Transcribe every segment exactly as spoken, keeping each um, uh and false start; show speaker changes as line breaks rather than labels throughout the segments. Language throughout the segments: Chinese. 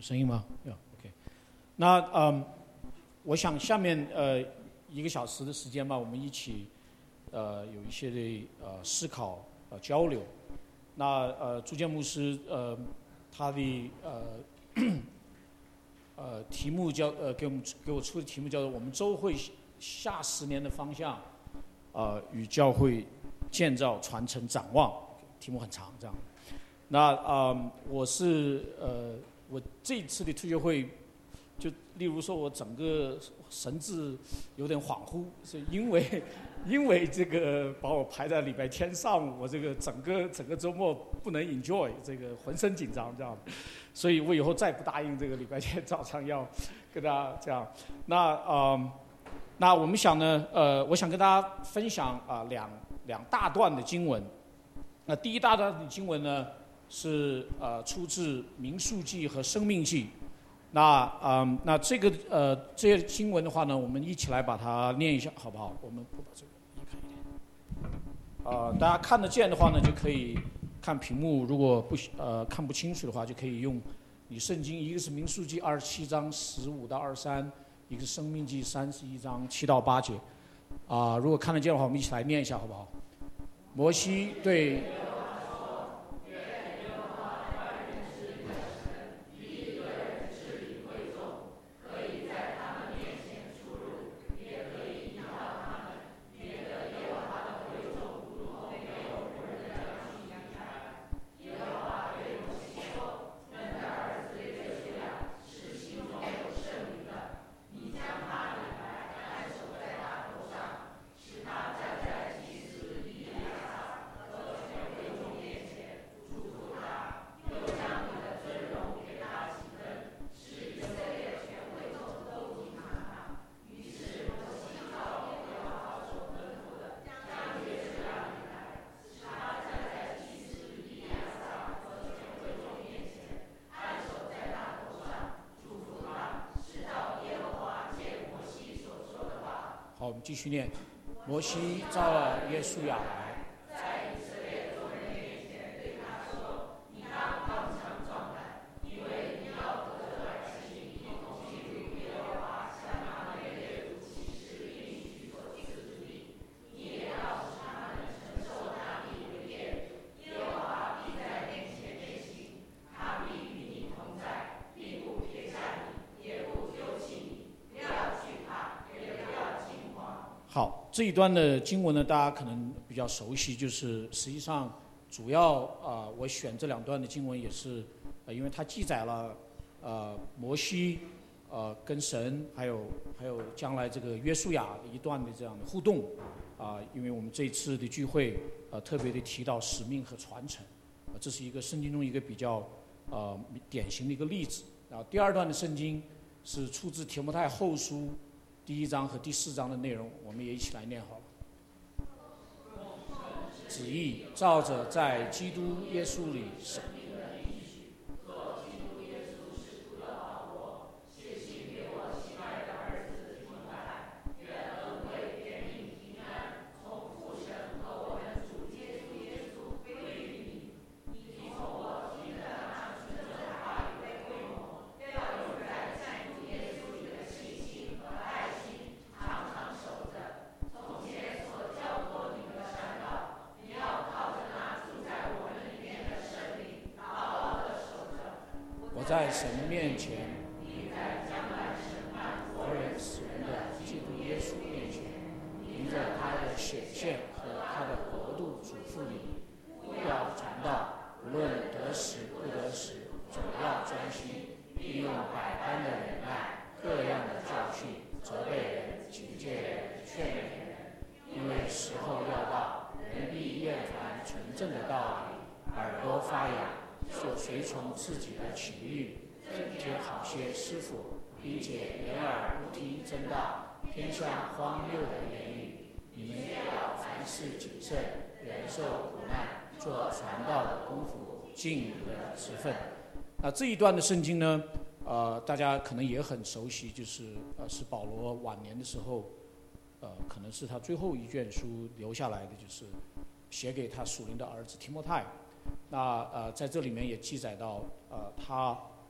声音吗？有 OK。那嗯，我想下面呃一个小时的时间吧，我们一起呃有一些的呃思考呃交流。那呃朱建牧师呃他的呃呃题目叫呃给我们给我出的题目叫做我们周会下十年的方向，呃与教会建造传承展望，题目很长这样。那啊、呃、我是呃我这一次的退休会，就例如说我整个神志有点恍惚，是因为因为这个把我排在礼拜天上午，我这个整个整个周末不能 enjoy， 这个浑身紧张这样，所以我以后再不答应这个礼拜天早上要跟大家这样。那啊、呃、那我们想呢呃我想跟大家分享啊、呃、两两大段的经文。那第一大段的经文呢是呃出自民数记和生命记。那啊、呃、那这个呃这些经文的话呢，我们一起来把它念一下好不好？我们不把这个移开一点。呃大家看得见的话呢，就可以看屏幕；如果不呃看不清楚的话，就可以用你圣经，一个是民数记二十七章十五到二十三，一个是生命记三十一章七到八节。啊、呃，如果看得见的话，我们一起来念一下好不好？摩西对。好，我们继续念。摩西召了约书亚来，在以色列众人面前对他说：“你当刚强壮胆，因为你要和这百姓一同进入耶和华向他们列祖起誓应许所赐之地。你也要使他们承受那地为业。耶和华必在面前面行，他必与你同在，必不撇下你，也不丢弃你。不要惧怕，也不要惊慌。”好，这一段的经文呢，大家可能比较熟悉，就是实际上主要啊、呃，我选这两段的经文也是，呃，因为它记载了呃摩西呃跟神还有还有将来这个约书亚的一段的这样的互动啊、呃，因为我们这一次的聚会呃特别的提到使命和传承，呃，这是一个圣经中一个比较呃典型的一个例子。然后第二段的圣经是出自提摩太后书第一章和第四章的内容，我们也一起来念好了。旨意照着在基督耶稣里生命的应许，做基督耶稣使徒的保罗，写信给我亲爱的儿子提摩太，愿恩惠、怜悯、平安从父神和我们主耶稣耶稣归于你。你从我听的那纯正的话语被规模，要有在在主耶稣里的信心和爱心，常常守着。从前所教过你们的传道，你要靠着那住在我们里面的圣灵，牢牢地守着。我在神面前，并在将来审判活人死人的基督耶稣面前，凭着他的显现和他的国度嘱咐你，不要传道，无论得时不得时，总要专心，并用百般的忍耐，各样的教训，责备人、警戒人、劝勉人。因为时候要到，人必厌烦纯正的道理，耳朵发痒，就随从自己的情欲，增添好些师傅，并且掩耳不听真道，偏向荒谬的言语。你们也要凡事谨慎，忍受苦难，做传道的功夫，尽你的职分。那这一段的圣经呢，呃，大家可能也很熟悉，就是呃，是保罗晚年的时候。呃，可能是他最后一卷书留下来的，就是写给他属灵的儿子提摩太。那呃，在这里面也记载到，呃，他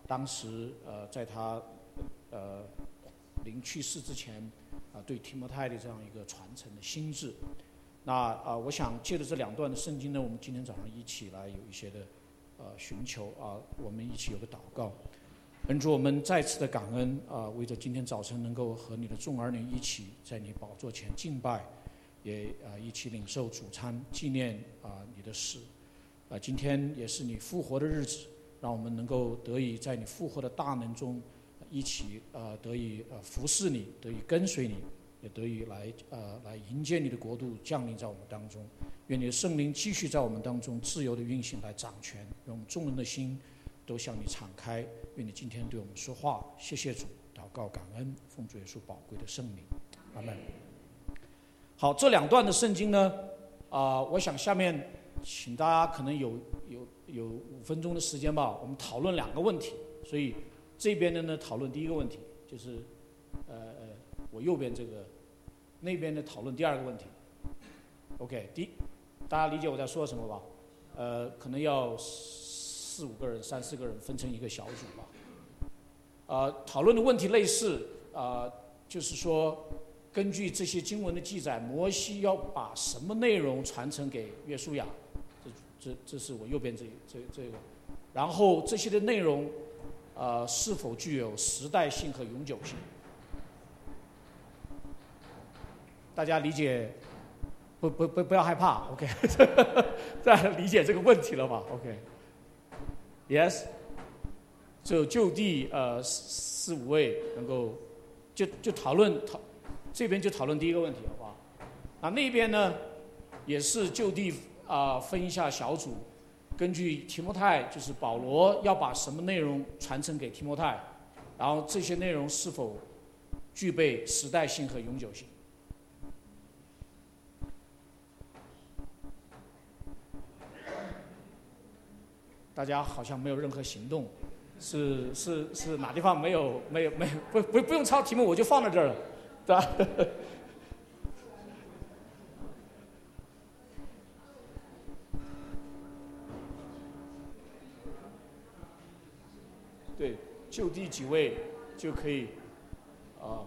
当时呃在他呃临去世之前啊、呃、对提摩太的这样一个传承的心智。那啊、呃、我想借着这两段的圣经呢，我们今天早上一起来有一些的呃寻求啊、呃，我们一起有个祷告。恩主，我们再次的感恩啊、呃，为着今天早晨能够和你的众儿女一起在你宝座前敬拜，也啊、呃、一起领受主餐，纪念啊、呃、你的死。啊、呃，今天也是你复活的日子，让我们能够得以在你复活的大能中，一起呃得以呃服侍你，得以跟随你，也得以来呃来迎接你的国度降临在我们当中。愿你的圣灵继续在我们当中自由的运行来掌权，用众人的心都向你敞开。愿你今天对我们说话，谢谢主，祷告感恩，奉主耶稣宝贵的圣名，阿门。好，这两段的圣经呢，啊、呃，我想下面请大家可能有有有五分钟的时间吧，我们讨论两个问题。所以这边的呢讨论第一个问题，就是呃呃我右边这个，那边的讨论第二个问题。OK， 第大家理解我在说什么吧？呃，可能要四五个人、三四个人分成一个小组吧。呃，讨论的问题类似，呃，就是说，根据这些经文的记载，摩西要把什么内容传承给约书亚？这这这是我右边这这这个。然后这些的内容，呃，是否具有时代性和永久性？大家理解？不不不不要害怕 ，OK， 大家理解这个问题了吧 ？OK，Yes，、okay. 就就地呃四五位能够就就讨论讨这边就讨论第一个问题，好不好？那那边呢也是就地啊、呃、分一下小组，根据提摩太就是保罗要把什么内容传承给提摩太，然后这些内容是否具备时代性和永久性？大家好像没有任何行动，是是是哪地方没有没有没有不不不用抄题目，我就放在这儿了，对吧？对，就地几位就可以啊。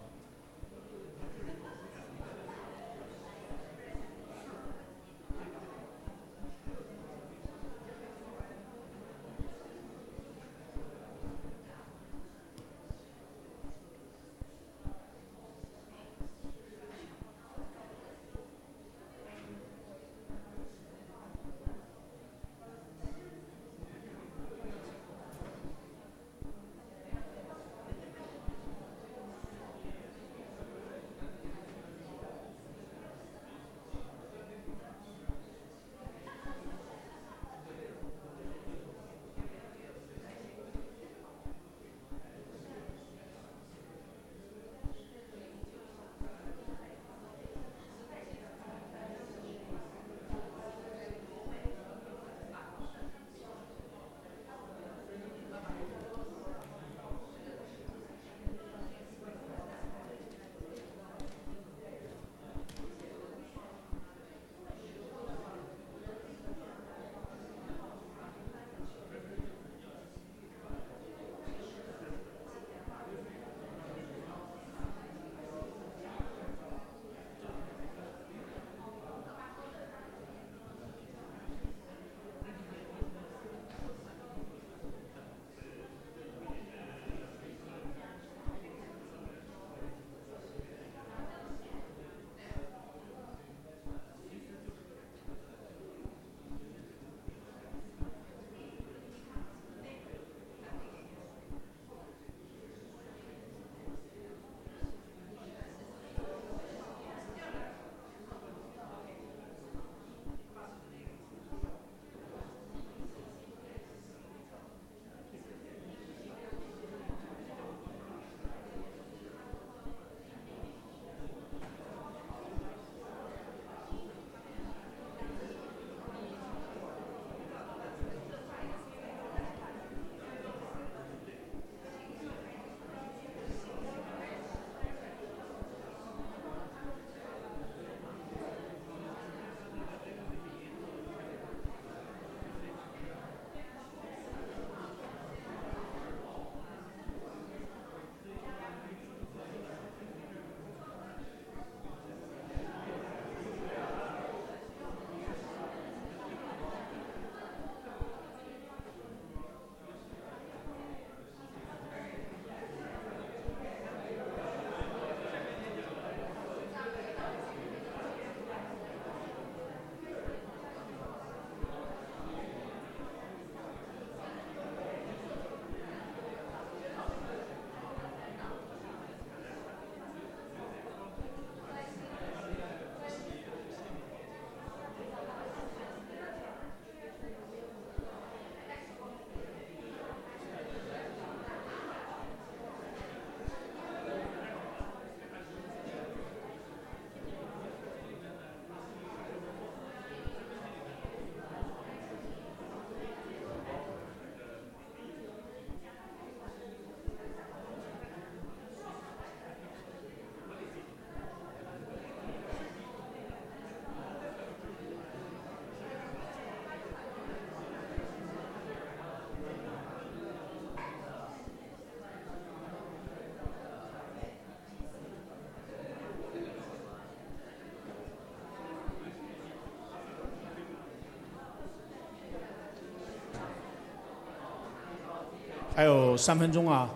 还有三分钟啊。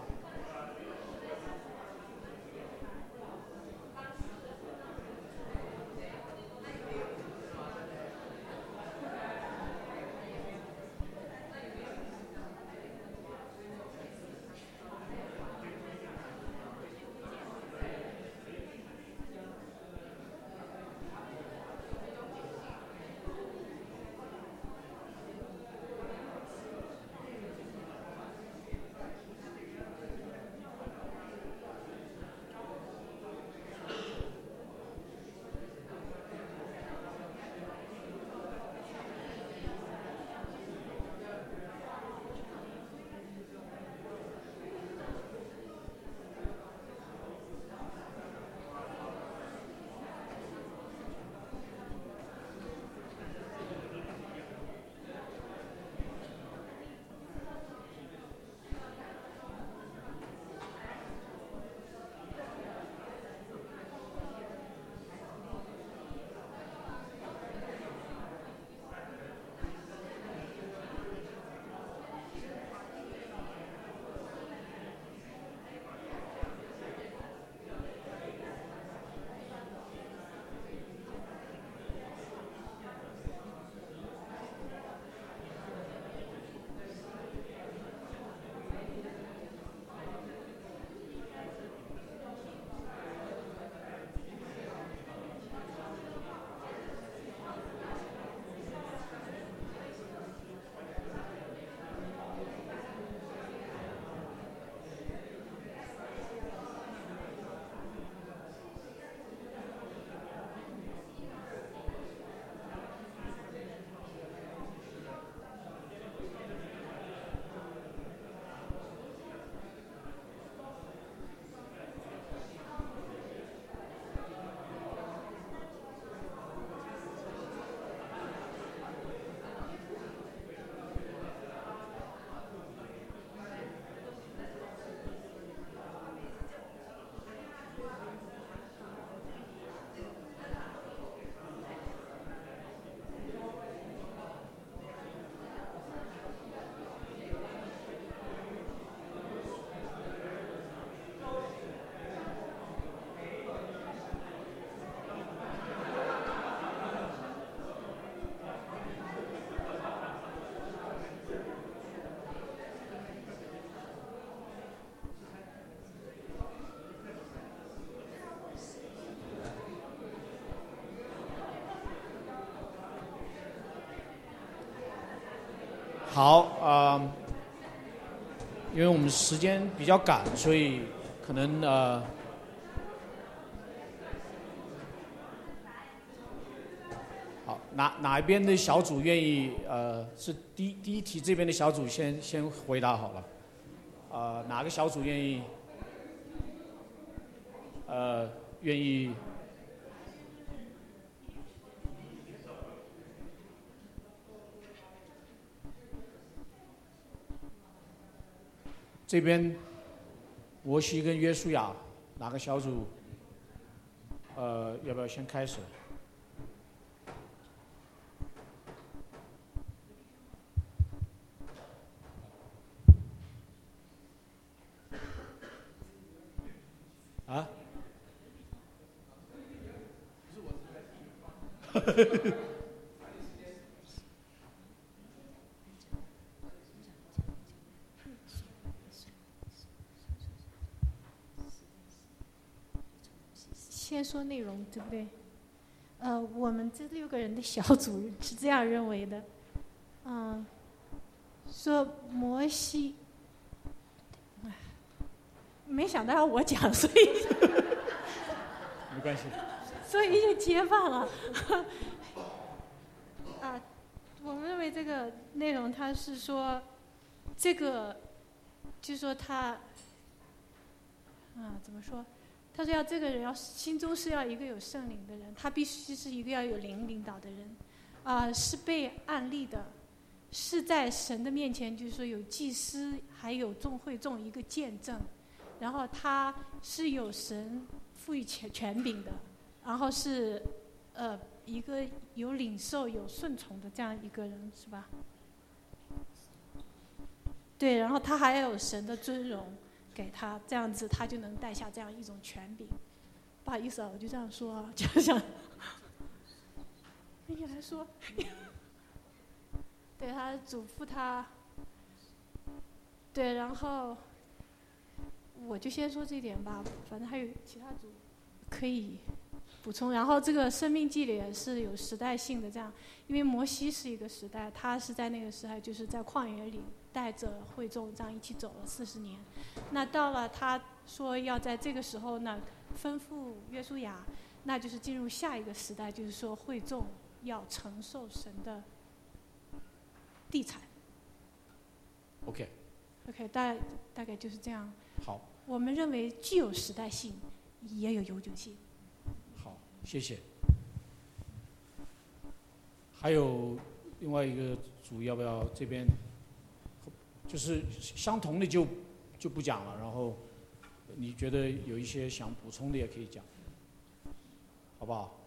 好啊、呃，因为我们时间比较赶，所以可能呃，好，哪哪一边的小组愿意呃，是第第一题这边的小组先先回答好了，呃，哪个小组愿意呃愿意？这边，摩西跟约书亚哪个小组？呃，要不要先开始？啊？
先说内容，对不对？呃，我们这六个人的小组是这样认为的，嗯、呃，说摩西，没想到要我讲，所以
没关系，
所以就结巴了。啊，我们认为这个内容，他是说，这个，就说他，啊，怎么说？他说要这个人要心中是要一个有圣灵的人，他必须是一个要有灵领导的人，啊、呃，是被按立的，是在神的面前，就是说有祭司还有众会众一个见证，然后他是有神赋予权权柄的，然后是呃一个有领受有顺从的这样一个人，是吧？ 对，然后他还要有神的尊荣给他，这样子他就能带下这样一种权柄。不好意思啊，我就这样说啊，就想你来说，对他嘱咐他，对，然后我就先说这一点吧，反正还有其他组可以补充。然后这个生命记里也是有时代性的，这样，因为摩西是一个时代，他是在那个时代就是在旷野里带着会众这样一起走了四十年。那到了他说要在这个时候呢吩咐约书亚，那就是进入下一个时代，就是说会众要承受神的地产。
OK。
OK， 大概大概就是这样。
好。
我们认为既有时代性，也有永久性。
好，谢谢。还有另外一个组要不要这边？就是相同的就就不讲了，然后你觉得有一些想补充的也可以讲，好不好？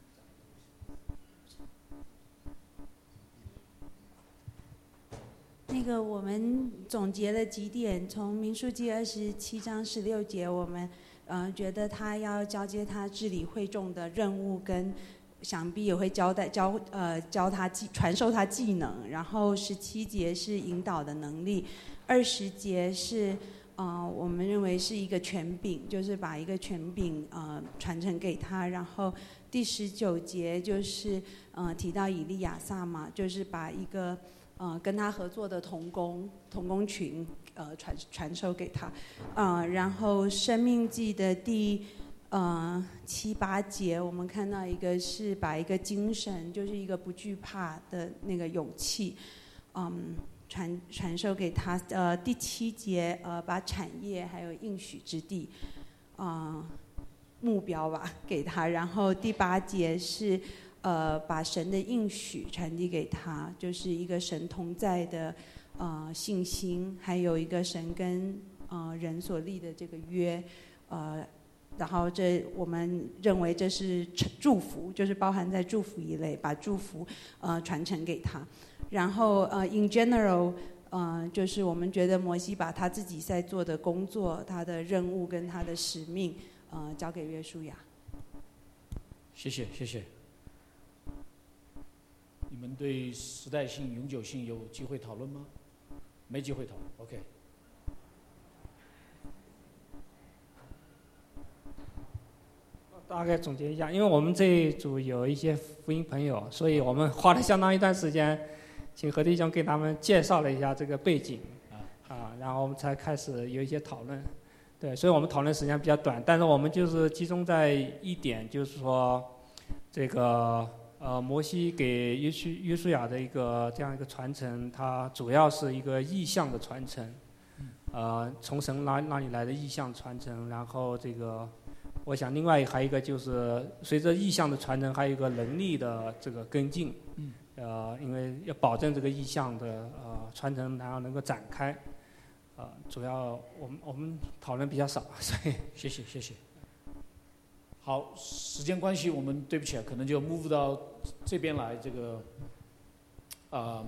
那个我们总结了几点，从民数记二十七章十六节，我们呃觉得他要交接他治理会众的任务，跟想必也会交代教呃教他技传授他技能。然后十七节是引导的能力，二十节是呃我们认为是一个权柄，就是把一个权柄呃传承给他。然后第十九节就是呃提到以利亚撒嘛，就是把一个呃，跟他合作的同工同工群，呃，传传授给他，呃，然后《生命记》的第呃七八节，我们看到一个是把一个精神，就是一个不惧怕的那个勇气，嗯，传传授给他。呃，第七节，呃，把产业还有应许之地，呃，目标吧给他。然后第八节是。呃，把神的应许传递给他，就是一个神同在的呃信心，还有一个神跟呃人所立的这个约，呃，然后这我们认为这是祝福，就是包含在祝福一类，把祝福呃传承给他。然后呃 ，in general， 呃，就是我们觉得摩西把他自己在做的工作、他的任务跟他的使命，呃，交给约书亚。
谢谢，谢谢。你们对时代性、永久性有机会讨论吗？没机会讨论 ，OK。
大概总结一下，因为我们这一组有一些福音朋友，所以我们花了相当一段时间，请何弟兄给他们介绍了一下这个背景，啊，然后我们才开始有一些讨论。对，所以我们讨论时间比较短，但是我们就是集中在一点，就是说这个。呃，摩西给约书约书亚的一个这样一个传承，它主要是一个意象的传承，呃，从神那那里来的意象传承。然后这个，我想另外还有一个就是随着意象的传承，还有一个能力的这个跟进，呃，因为要保证这个意象的呃传承，然后能够展开，呃，主要我们我们讨论比较少，所以
谢谢谢谢。好，时间关系，我们对不起啊，可能就 move 到这边来。这个，呃，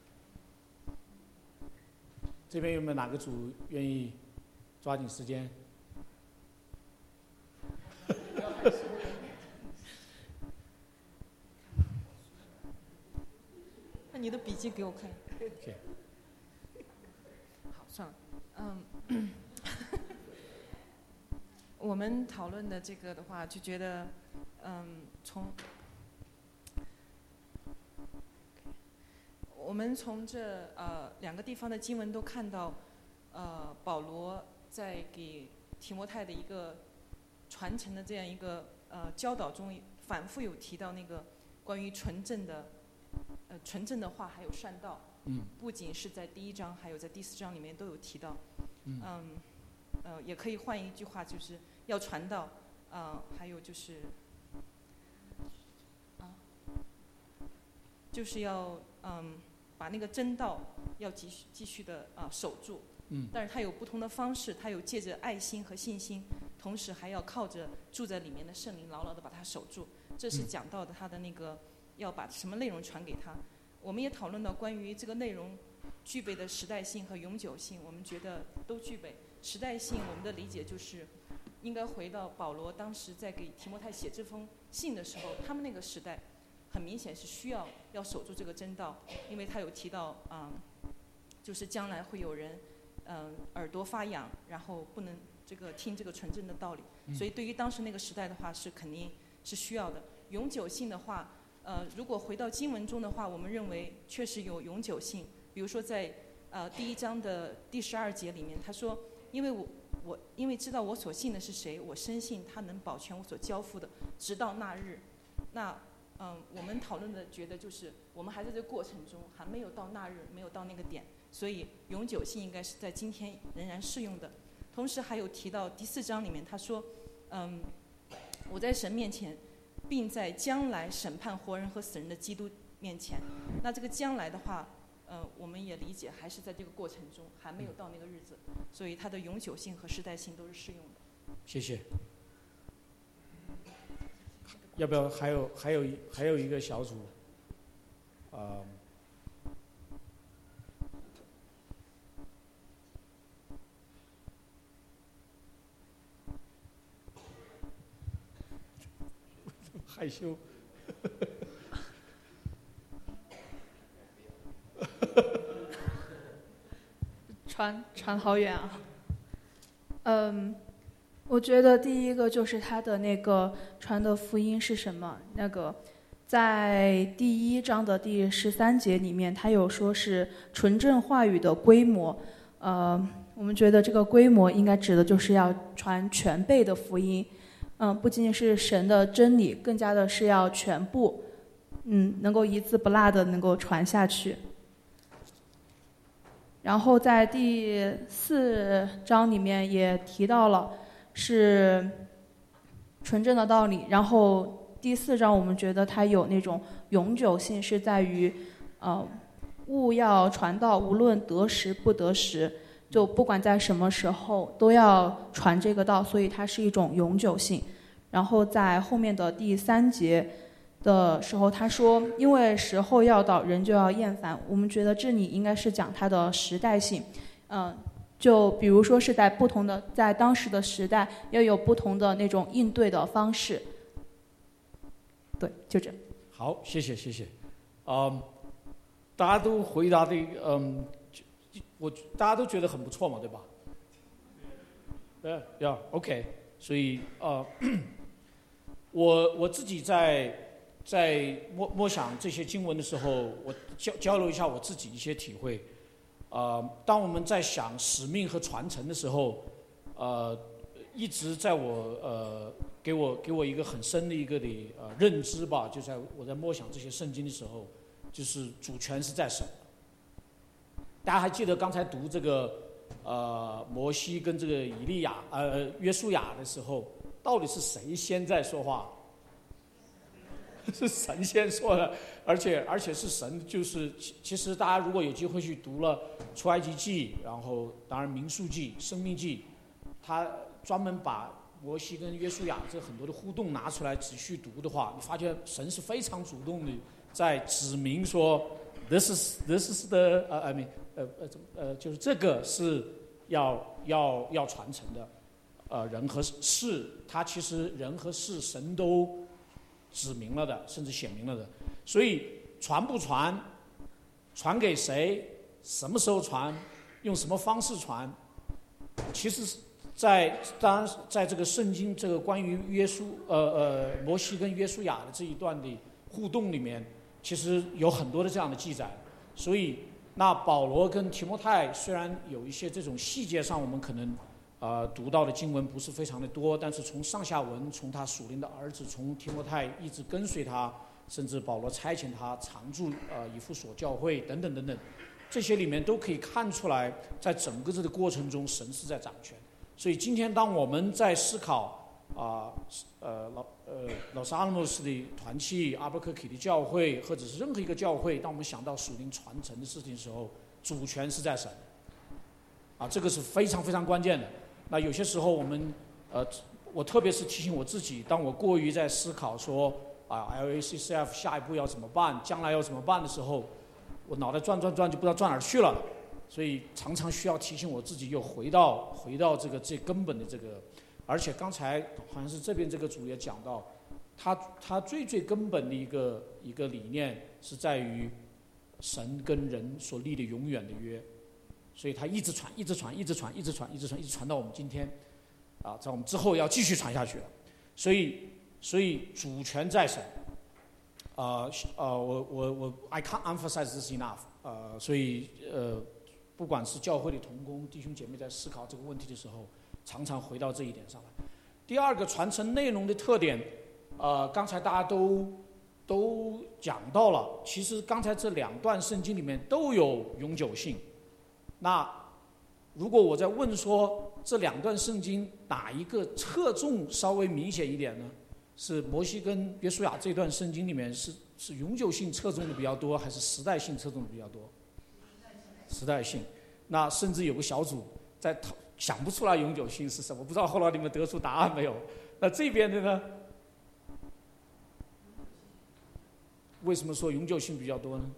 这边有没有哪个组愿意抓紧时间？
那你的笔记给我看。
Okay.
好，算了，嗯。我们讨论的这个的话，就觉得，嗯，从我们从这呃两个地方的经文都看到，呃，保罗在给提摩太的一个传承的这样一个呃教导中，反复有提到那个关于纯正的，呃纯正的话还有善道。
嗯。
不仅是在第一章，还有在第四章里面都有提到。
嗯。
嗯呃，也可以换一句话，就是要传道，呃，还有就是，啊，就是要嗯，把那个真道要继续继续的啊、呃、守住。
嗯。
但是它有不同的方式，它有借着爱心和信心，同时还要靠着住在里面的圣灵牢牢的把它守住。这是讲到的他的那个要把什么内容传给他。我们也讨论到关于这个内容具备的时代性和永久性，我们觉得都具备。时代性，我们的理解就是应该回到保罗当时在给提摩太写这封信的时候，他们那个时代很明显是需要要守住这个真道，因为他有提到啊、嗯，就是将来会有人嗯、呃、耳朵发痒，然后不能这个听这个纯正的道理，所以对于当时那个时代的话是肯定是需要的。永久性的话，呃，如果回到经文中的话，我们认为确实有永久性。比如说在呃第一章的第十二节里面，他说：“因为我我因为知道我所信的是谁，我深信他能保全我所交付的，直到那日。”那嗯、呃，我们讨论的觉得就是我们还在这个过程中，还没有到那日，没有到那个点，所以永久性应该是在今天仍然适用的。同时还有提到第四章里面，他说：“嗯，我在神面前。”并在将来审判活人和死人的基督面前，那这个将来的话，呃，我们也理解还是在这个过程中，还没有到那个日子，所以它的永久性和时代性都是适用的。
谢谢。要不要还有还有还有一个小组？啊、呃。害羞，
传传好远啊。嗯，我觉得第一个就是他的那个传的福音是什么？那个在第一章的第十三节里面，他有说是纯正话语的规模。呃，我们觉得这个规模应该指的就是要传全备的福音。嗯，不仅仅是神的真理，更加的是要全部，嗯，能够一字不落的能够传下去。然后在第四章里面也提到了是纯正的道理。然后第四章我们觉得它有那种永久性，是在于，呃，务要传道，无论得时不得时。就不管在什么时候都要传这个道，所以它是一种永久性。然后在后面的第三节的时候，他说因为时候要到，人就要厌烦。我们觉得这里应该是讲它的时代性，嗯、呃，就比如说是在不同的在当时的时代要有不同的那种应对的方式。对，就这。
好，谢谢谢谢。嗯，大家都回答的嗯。我大家都觉得很不错嘛，对吧？对呀 ，OK。所以呃，我我自己在在默默想这些经文的时候，我交交流一下我自己一些体会。呃，当我们在想使命和传承的时候，呃，一直在我呃给我给我一个很深的一个的呃认知吧，就在我在默想这些圣经的时候，就是主权是在神。大家还记得刚才读这个呃摩西跟这个以利亚呃约书亚的时候，到底是谁先在说话？是神先说的，而且而且是神，就是其其实大家如果有机会去读了出埃及记，然后当然民数记、生命记，他专门把摩西跟约书亚这很多的互动拿出来仔细读的话，你发现神是非常主动的在指明说 ，this is this is the 呃 I mean 呃呃呃就是这个是要要要传承的，呃人和事，他其实人和事神都指明了的，甚至显明了的。所以传不传，传给谁，什么时候传，用什么方式传，其实在当然在这个圣经这个关于约书呃呃摩西跟约书亚的这一段的互动里面，其实有很多的这样的记载。所以那保罗跟提摩太虽然有一些这种细节上我们可能呃，读到的经文不是非常的多，但是从上下文，从他属灵的儿子，从提摩太一直跟随他，甚至保罗差遣他常驻呃以弗所教会等等等等，这些里面都可以看出来，在整个这个过程中，神是在掌权。所以今天当我们在思考啊 呃, 呃老呃老萨阿拉莫斯的团契、阿伯克基的教会，或者是任何一个教会，当我们想到属灵传承的事情的时候，主权是在神，啊，这个是非常非常关键的。那有些时候我们，呃，我特别是提醒我自己，当我过于在思考说啊 ，L A C C F 下一步要怎么办，将来要怎么办的时候， 我脑袋转转转就不知道转哪儿去了，所以常常需要提醒我自己又回到回到这个最根本的这个。而且刚才好像是这边这个组也讲到，他他最最根本的一个一个理念是在于神跟人所立的永远的约，所以他一直传一直传一直传一直传一直传一直传到我们今天，啊，在我们之后要继续传下去了。所以所以主权在神，呃呃我我我 I can't emphasize this enough， 呃所以呃不管是教会的同工弟兄姐妹在思考这个问题的时候，常常回到这一点上来。第二个传承内容的特点，呃，刚才大家都都讲到了。其实刚才这两段圣经里面都有永久性。那如果我在问说这两段圣经哪一个侧重稍微明显一点呢？是摩西跟约书亚这段圣经里面是是永久性侧重的比较多，还是时代性侧重的比较多？时代性。那甚至有个小组在讨。想不出来永久性是什么，不知道后来你们得出答案没有？那这边的呢？为什么说永久性比较多呢？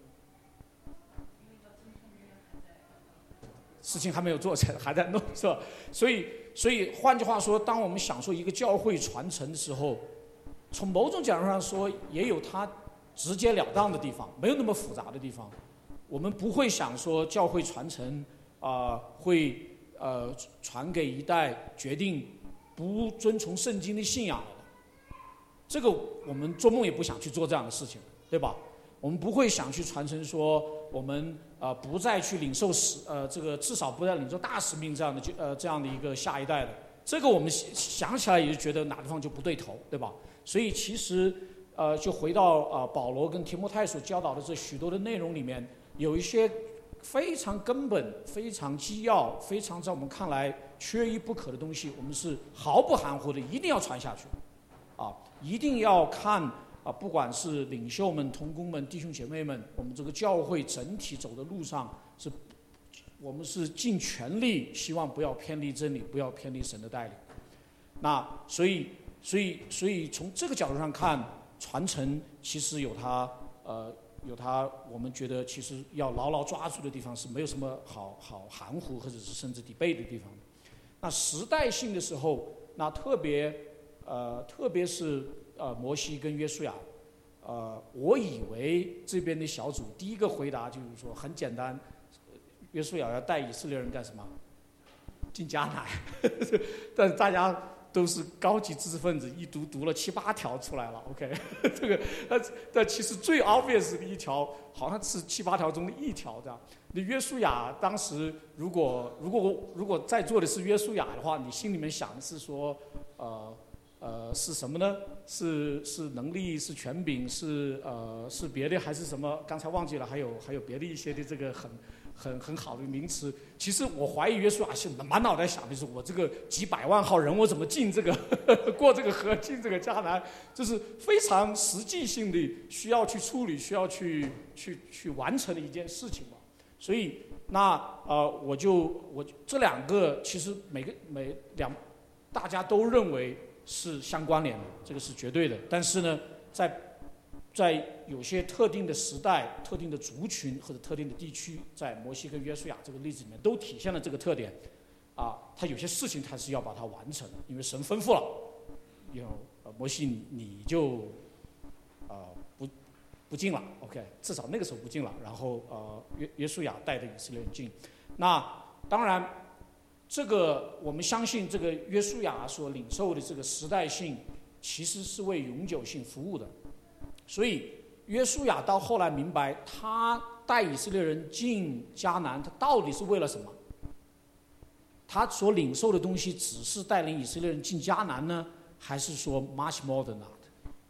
事情还没有做成，还在弄，是吧？所以，所以换句话说，当我们想说一个教会传承的时候，从某种角度上说，也有它直截了当的地方，没有那么复杂的地方。我们不会想说教会传承啊、呃、会。呃，传给一代决定不遵从圣经的信仰了的，这个我们做梦也不想去做这样的事情，对吧？我们不会想去传承说我们呃不再去领受使呃这个至少不再领受大使命这样的呃这样的一个下一代的，这个我们想起来也就觉得哪地方就不对头，对吧？所以其实呃就回到呃保罗跟提摩太所教导的这许多的内容里面，有一些。非常根本、非常基要、非常在我们看来缺一不可的东西，我们是毫不含糊的，一定要传下去，啊，一定要看啊，不管是领袖们、同工们、弟兄姐妹们，我们这个教会整体走的路上，是，我们是尽全力，希望不要偏离真理，不要偏离神的带领。那所以，所以，所以从这个角度上看，传承其实有它呃。有它，我们觉得其实要牢牢抓住的地方是没有什么好好含糊或者是甚至抵背的地方。那时代性的时候，那特别呃，特别是呃摩西跟约书亚，呃，我以为这边的小组第一个回答就是说很简单，约书亚要带以色列人干什么？进迦南。但是大家。都是高级知识分子，一读读了七八条出来了 ，OK， 这个，但但其实最 obvious 的一条，好像是七八条中的一条这样。那约书亚当时如果如果如果在座的是约书亚的话，你心里面想的是说，呃呃是什么呢？是是能力，是权柄，是呃是别的还是什么？刚才忘记了，还有还有别的一些的这个很。很很好的名词，其实我怀疑约书亚是满脑袋想的是我这个几百万号人，我怎么进这个呵呵过这个河，进这个迦南，这是非常实际性的需要去处理、需要去去去完成的一件事情嘛。所以那呃，我就我这两个其实每个每两大家都认为是相关联的，这个是绝对的。但是呢，在在有些特定的时代、特定的族群或者特定的地区，在摩西跟约书亚这个例子里面都体现了这个特点。啊，他有些事情他是要把它完成的，因为神吩咐了，以后呃摩西你你就呃不不进了 ，OK， 至少那个时候不进了。然后呃约约书亚带着以色列人进。那当然，这个我们相信这个约书亚所领受的这个时代性，其实是为永久性服务的。所以约书亚到后来明白，他带以色列人进迦南，他到底是为了什么？他所领受的东西只是带领以色列人进迦南呢，还是说 much more than that？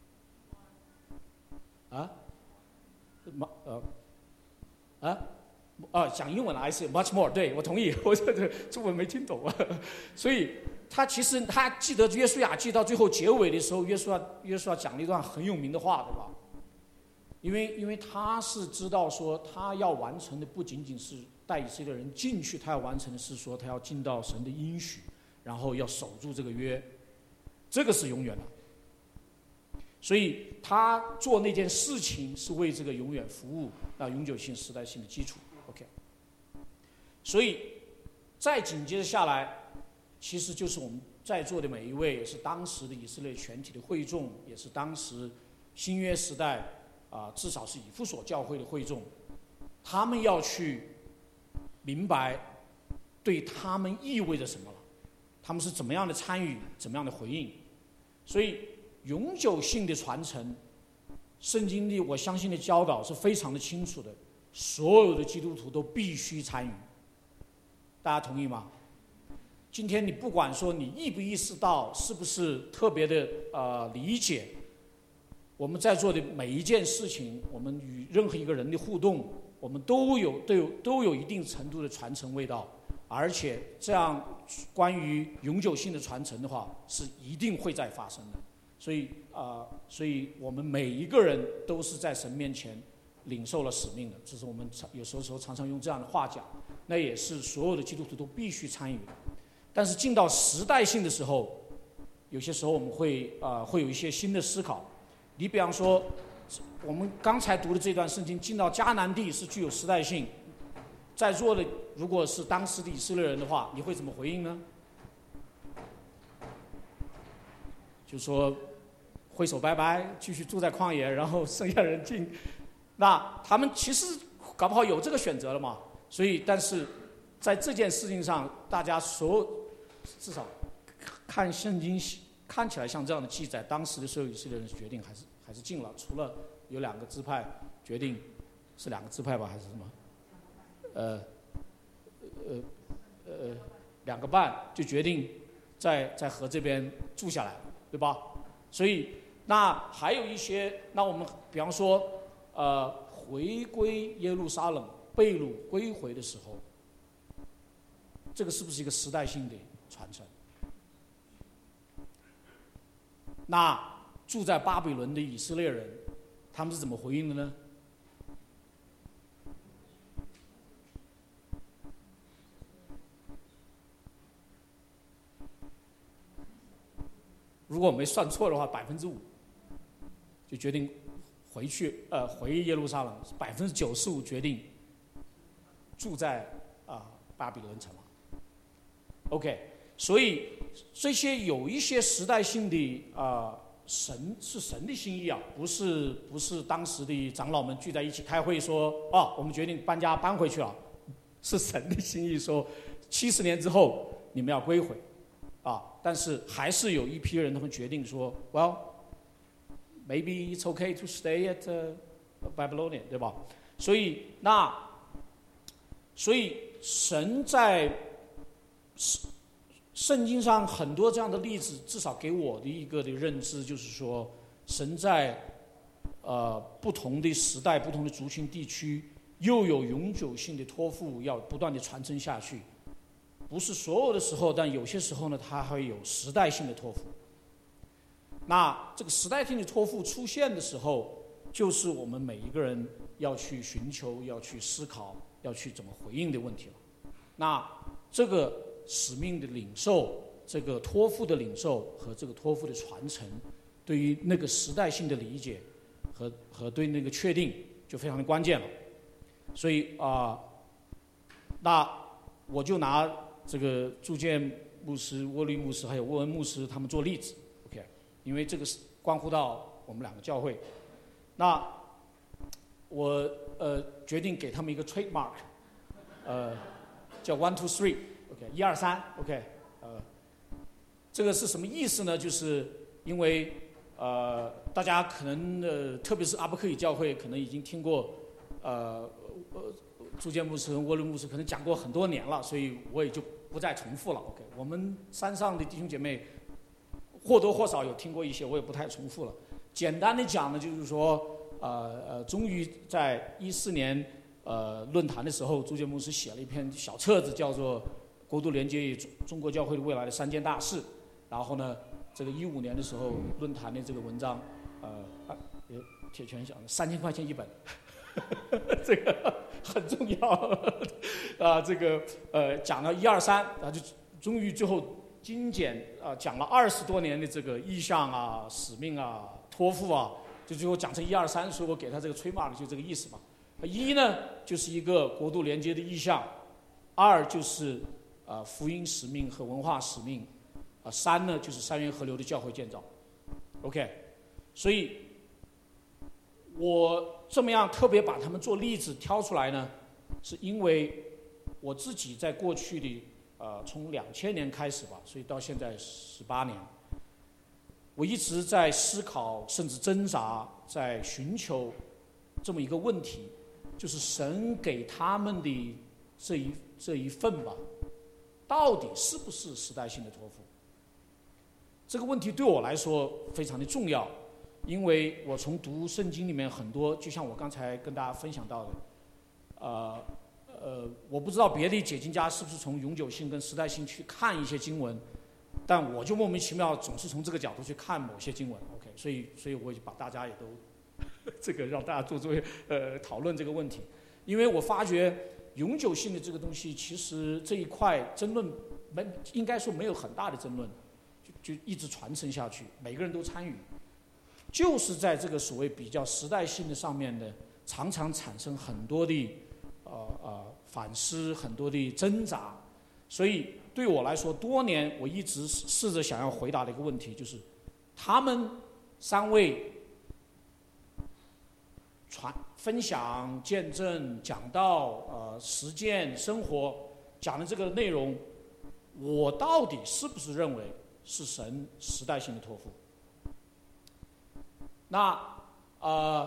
啊？呃？啊？啊，讲英文了 ，I say much more， 对，我同意，我这这中文没听懂啊。所以他其实他记得约书亚记到最后结尾的时候，约书亚约书亚讲了一段很有名的话，对吧？因为因为他是知道说他要完成的不仅仅是带以色列人进去，他要完成的是说他要进到神的应许，然后要守住这个约，这个是永远的。 所以他做那件事情是为这个永远服务，那永久性、时代性的基础。OK， 所以再紧接着下来，其实就是我们在座的每一位，也是当时的以色列全体的会众，也是当时新约时代啊、呃，至少是以弗所教会的会众，他们要去明白对他们意味着什么了，他们是怎么样的参与，怎么样的回应。所以永久性的传承，圣经里我相信的教导是非常的清楚的，所有的基督徒都必须参与。大家同意吗？今天你不管说你意不意识到，是不是特别的呃理解，我们在做的每一件事情，我们与任何一个人的互动，我们都有都有都有一定程度的传承味道，而且这样关于永久性的传承的话，是一定会再发生的。所以啊、呃，所以我们每一个人都是在神面前领受了使命的，这是我们有时候时候常常用这样的话讲，那也是所有的基督徒都必须参与的。但是进到时代性的时候，有些时候我们会啊、呃、会有一些新的思考。你比方说，我们刚才读的这段圣经进到迦南地是具有时代性，在座的如果是当时的以色列人的话，你会怎么回应呢？就说挥手拜拜，继续住在旷野，然后剩下人进。那他们其实搞不好有这个选择了嘛。所以，但是在这件事情上，大家所有至少看圣经看起来像这样的记载，当时的所有以色列人决定还是还是进了，除了有两个支派决定，是两个支派吧，还是什么？呃呃呃，两个半就决定在在河这边住下来，对吧？所以那还有一些，那我们比方说，呃，回归耶路撒冷、被掳归回的时候，这个是不是一个时代性的传承？那住在巴比伦的以色列人，他们是怎么回应的呢？如果我没算错的话，百分之五就决定回去，呃，回耶路撒冷；百分之九十五决定住在啊、呃、巴比伦城。OK， 所以这些有一些时代性的啊、呃，神是神的心意啊，不是不是当时的长老们聚在一起开会说，哦，我们决定搬家搬回去了，是神的心意说，七十年之后你们要归回。啊，但是还是有一批人他们决定说 ，Well, maybe it's okay to stay at、uh, Babylonian， 对吧？所以那，所以神在圣经上很多这样的例子，至少给我的一个的认知就是说，神在呃不同的时代、不同的族群地区，又有永久性的托付要不断的传承下去。不是所有的时候，但有些时候呢，它会有时代性的托付。那这个时代性的托付出现的时候，就是我们每一个人要去寻求、要去思考、要去怎么回应的问题了。那这个使命的领受、这个托付的领受和这个托付的传承，对于那个时代性的理解和和对那个确定就非常的关键了。所以啊、呃，那我就拿这个祝建牧师、沃利牧师还有沃恩牧师他们做例子 ，OK， 因为这个是关乎到我们两个教会。那我呃决定给他们一个 trademark， 呃，叫 one two three，OK， 一二三 ，OK， 呃，这个是什么意思呢？就是因为呃大家可能呃特别是阿伯克里教会可能已经听过呃呃。祝建牧师和沃伦牧师可能讲过很多年了，所以我也就不再重复了。OK， 我们山上的弟兄姐妹或多或少有听过一些，我也不太重复了。简单的讲呢，就是说，呃呃，终于在一四年呃论坛的时候，祝建牧师写了一篇小册子，叫做《国度连接与中国教会的未来的三件大事》。然后呢，这个一五年的时候论坛的这个文章，呃，也铁拳讲三千块钱一本。这个很重要啊！这个呃讲了一二三，然后就终于最后精简啊、呃、讲了二十多年的这个意向啊、使命啊、 托付啊，就最后讲成一二三，所以我给他这个吹骂的就这个意思嘛。一呢就是一个国度连接的意象，二就是呃福音使命和文化使命，啊、呃、三呢就是三元河流的教会建造。OK， 所以我这么样特别把他们做例子挑出来呢，是因为我自己在过去的呃从两千年开始吧，所以到现在十八年，我一直在思考，甚至挣扎，在寻求这么一个问题，就是神给他们的这一这一份吧，到底是不是时代性的托付？这个问题对我来说非常的重要，因为我从读圣经里面很多，就像我刚才跟大家分享到的，呃呃，我不知道别的解经家是不是从永久性跟时代性去看一些经文，但我就莫名其妙总是从这个角度去看某些经文。OK， 所以所以我就把大家也都这个让大家做做呃讨论这个问题，因为我发觉永久性的这个东西，其实这一块争论没应该说没有很大的争论，就就一直传承下去，每个人都参与，就是在这个所谓比较时代性的上面呢，常常产生很多的呃呃反思，很多的挣扎，所以对我来说，多年我一直试着想要回答的一个问题就是，他们三位传分享、见证、讲道、呃实践、生活讲的这个内容，我到底是不是认为是神时代性的托付？那呃，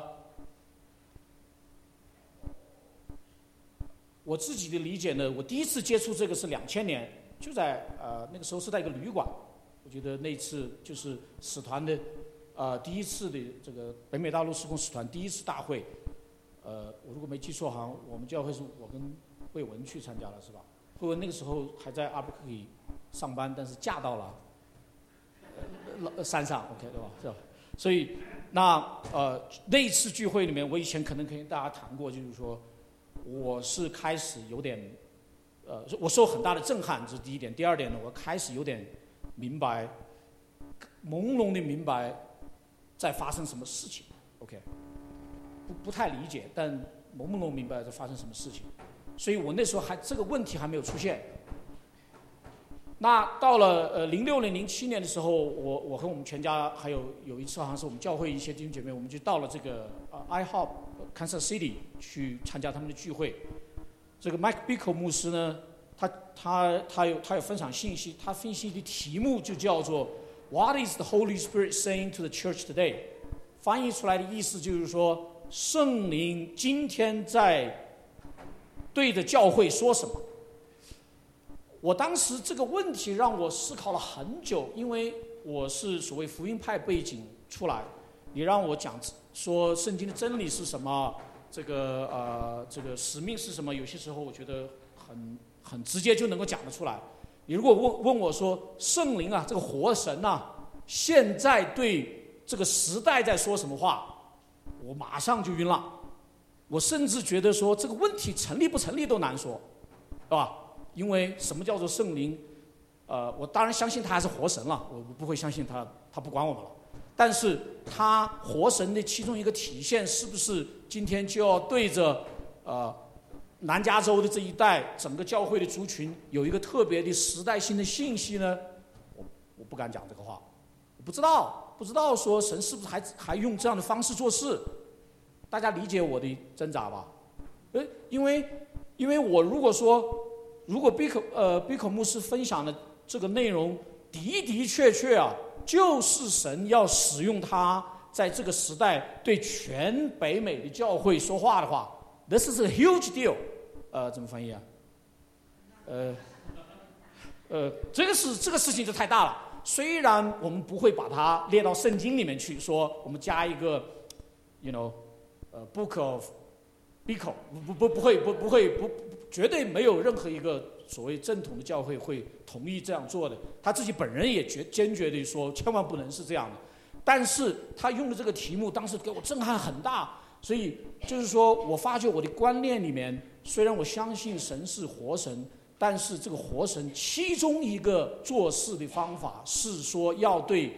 我自己的理解呢，我第一次接触这个是两千年，就在呃那个时候是在一个旅馆，我觉得那次就是使团的呃第一次的这个北美大陆事工使团第一次大会，呃我如果没记错，好像我们教会是我跟慧文去参加了，是吧？慧文那个时候还在阿布克里上班，但是嫁到了呃山上 ，OK 对吧？是吧？所以那呃那一次聚会里面，我以前可能跟大家谈过，就是说我是开始有点呃我受很大的震撼，这是第一点。第二点呢，我开始有点明白，朦胧的明白在发生什么事情 ，OK， 不不太理解，但朦胧明白在发生什么事情。所以我那时候还这个问题还没有出现。那到了呃零六年、零七年的时候，我我和我们全家还有有一次好像是我们教会一些弟兄姐妹，我们就到了这个呃 I H O P Kansas City 去参加他们的聚会。这个 Mike Bickle 牧师呢，他他他有他有分享信息，他分析的题目就叫做 What is the Holy Spirit saying to the church today？ 翻译出来的意思就是说，圣灵今天在对着教会说什么？我当时这个问题让我思考了很久，因为我是所谓福音派背景出来，你让我讲说圣经的真理是什么，这个呃这个使命是什么，有些时候我觉得很很直接就能够讲得出来。你如果问问我说圣灵啊，这个活神啊，现在对这个时代在说什么话，我马上就晕了。我甚至觉得说这个问题成立不成立都难说，是吧？因为什么叫做圣灵？呃，我当然相信他还是活神了，我不会相信他他不管我们了。但是他活神的其中一个体现，是不是今天就要对着呃南加州的这一带整个教会的族群有一个特别的时代性的信息呢？我我不敢讲这个话，我不知道不知道说神是不是还还用这样的方式做事？大家理解我的挣扎吧？呃，因为因为我如果说。如果比可呃比可牧师分享的这个内容的的确确啊，就是神要使用它在这个时代对全北美的教会说话的话 ，this is a huge deal。呃，怎么翻译啊？呃呃，这个是这个事情就太大了。虽然我们不会把它列到圣经里面去，说我们加一个 ，you know， 呃 ，book of Bickle， 不不不会不不会不。绝对没有任何一个所谓正统的教会会同意这样做的，他自己本人也决坚决地说，千万不能是这样的。但是他用的这个题目，当时给我震撼很大，所以就是说我发觉我的观念里面，虽然我相信神是活神，但是这个活神其中一个做事的方法是说要对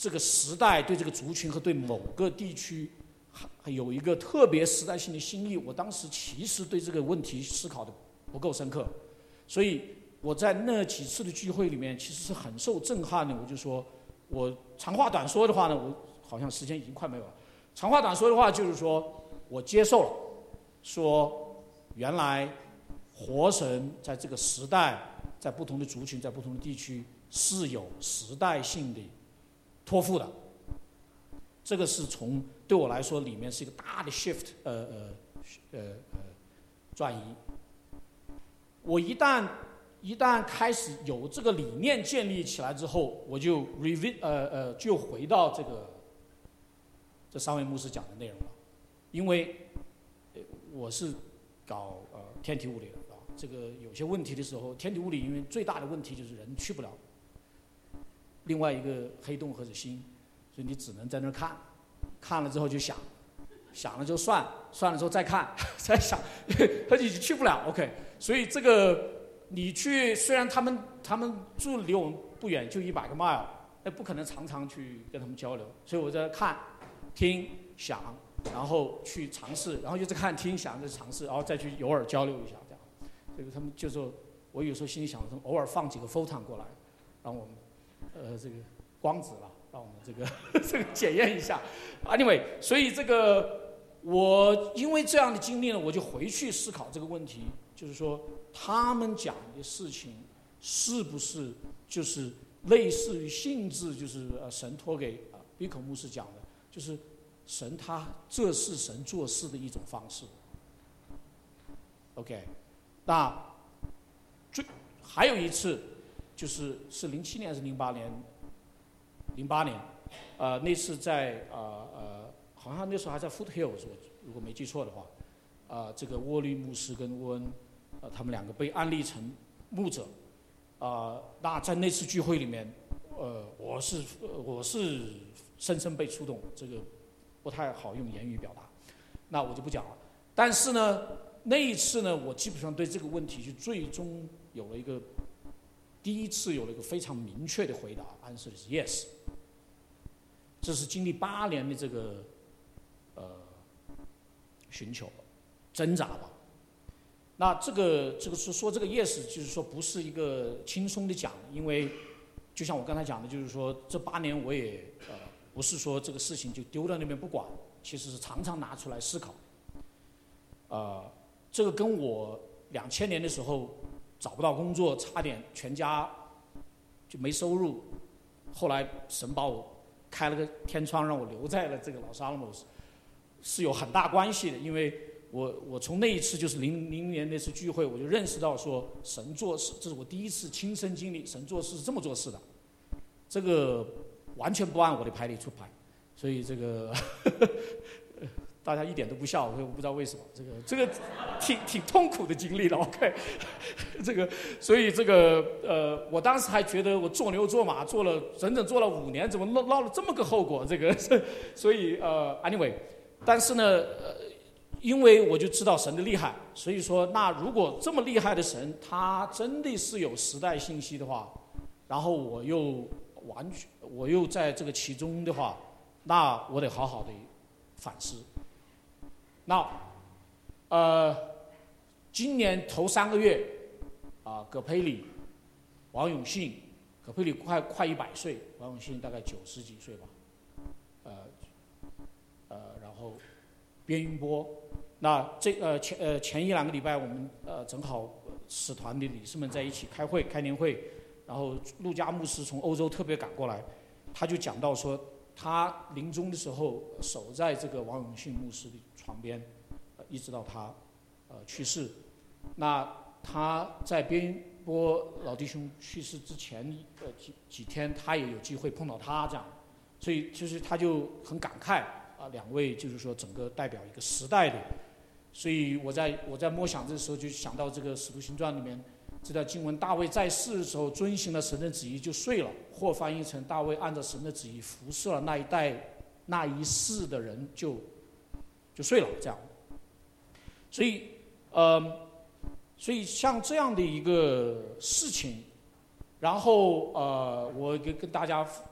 这个时代对这个族群和对某个地区还有一个特别时代性的心意。我当时其实对这个问题思考的不够深刻，所以我在那几次的聚会里面其实是很受震撼的。我就说，我长话短说的话呢，我好像时间已经快没有了。长话短说的话就是说，我接受了，说原来活神在这个时代，在不同的族群，在不同的地区是有时代性的托付的。这个是从对我来说里面是一个大的 shift， 呃呃呃呃转移。我一旦一旦开始有这个理念建立起来之后，我就 revi 呃呃就回到这个这三位牧师讲的内容了，因为我是搞呃天体物理的啊，这个有些问题的时候，天体物理因为最大的问题就是人去不了另外一个黑洞或者星，所以你只能在那儿看，看了之后就想，想了之后算，算了之后再看，再想，他就去不了。OK， 所以这个你去，虽然他们他们住离我们不远，就一百个 mile， 那不可能常常去跟他们交流，所以我在看、听、想，然后去尝试，然后就是看、听、想，再尝试，然后再去偶尔交流一下，这样。这个他们就说，我有时候心里想，他们偶尔放几个 photon 过来，让我们呃这个光子了。让我们这个这个检验一下 ，anyway， 所以这个我因为这样的经历呢，我就回去思考这个问题，就是说他们讲的事情是不是就是类似于性质，就是呃神托给啊比口牧师讲的，就是神他这是神做事的一种方式。OK， 那最还有一次就是是零七年还是零八年？零八年，呃，那次在呃呃，好像那时候还在 Foothills， 我如果没记错的话，啊、呃，这个沃利牧师跟沃恩，呃，他们两个被安立成牧者，啊、呃，那在那次聚会里面，呃，我是我是深深被触动，这个不太好用言语表达，那我就不讲了。但是呢，那一次呢，我基本上对这个问题就最终有了一个第一次有了一个非常明确的回答，answer是 yes。这是经历八年的这个呃寻求挣扎吧。那这个这个是说这个 yes， 就是说不是一个轻松的讲，因为就像我刚才讲的，就是说这八年我也呃不是说这个事情就丢到那边不管，其实是常常拿出来思考。呃，这个跟我两千年的时候找不到工作，差点全家就没收入，后来神把我开了个天窗，让我留在了这个老萨拉莫斯，是有很大关系的。因为我我从那一次就是零零年那次聚会，我就认识到说神做事，这是我第一次亲身经历，神做事是这么做事的，这个完全不按我的牌理出牌，所以这个大家一点都不笑，我我不知道为什么，这个这个挺挺痛苦的经历了 ，OK， 这个所以这个呃，我当时还觉得我做牛做马做了整整做了五年，怎么落落了这么个后果？这个，所以呃 ，anyway， 但是呢，呃，因为我就知道神的厉害，所以说那如果这么厉害的神，他真的是有时代信息的话，然后我又完全我又在这个其中的话，那我得好好的反思。那，呃，今年头三个月，啊、呃，葛培理、王永信，葛培理快快一百岁，王永信大概九十几岁吧，呃，呃，然后边云波，那这呃前呃前一两个礼拜我们呃正好使团的理事们在一起开会开年会，然后陆家牧师从欧洲特别赶过来，他就讲到说，他临终的时候守在这个王永信牧师的床边，呃，一直到他呃去世。那他在边波老弟兄去世之前呃几几天，他也有机会碰到他这样，所以就是他就很感慨啊，两位就是说整个代表一个时代的。所以我在我在默想这个时候就想到这个《使徒行传》里面这条经文，大卫在世的时候遵行了神的旨意就睡了，或翻译成大卫按照神的旨意服侍了那一代那一世的人就就睡了这样。所以呃所以像这样的一个事情，然后呃我跟跟大家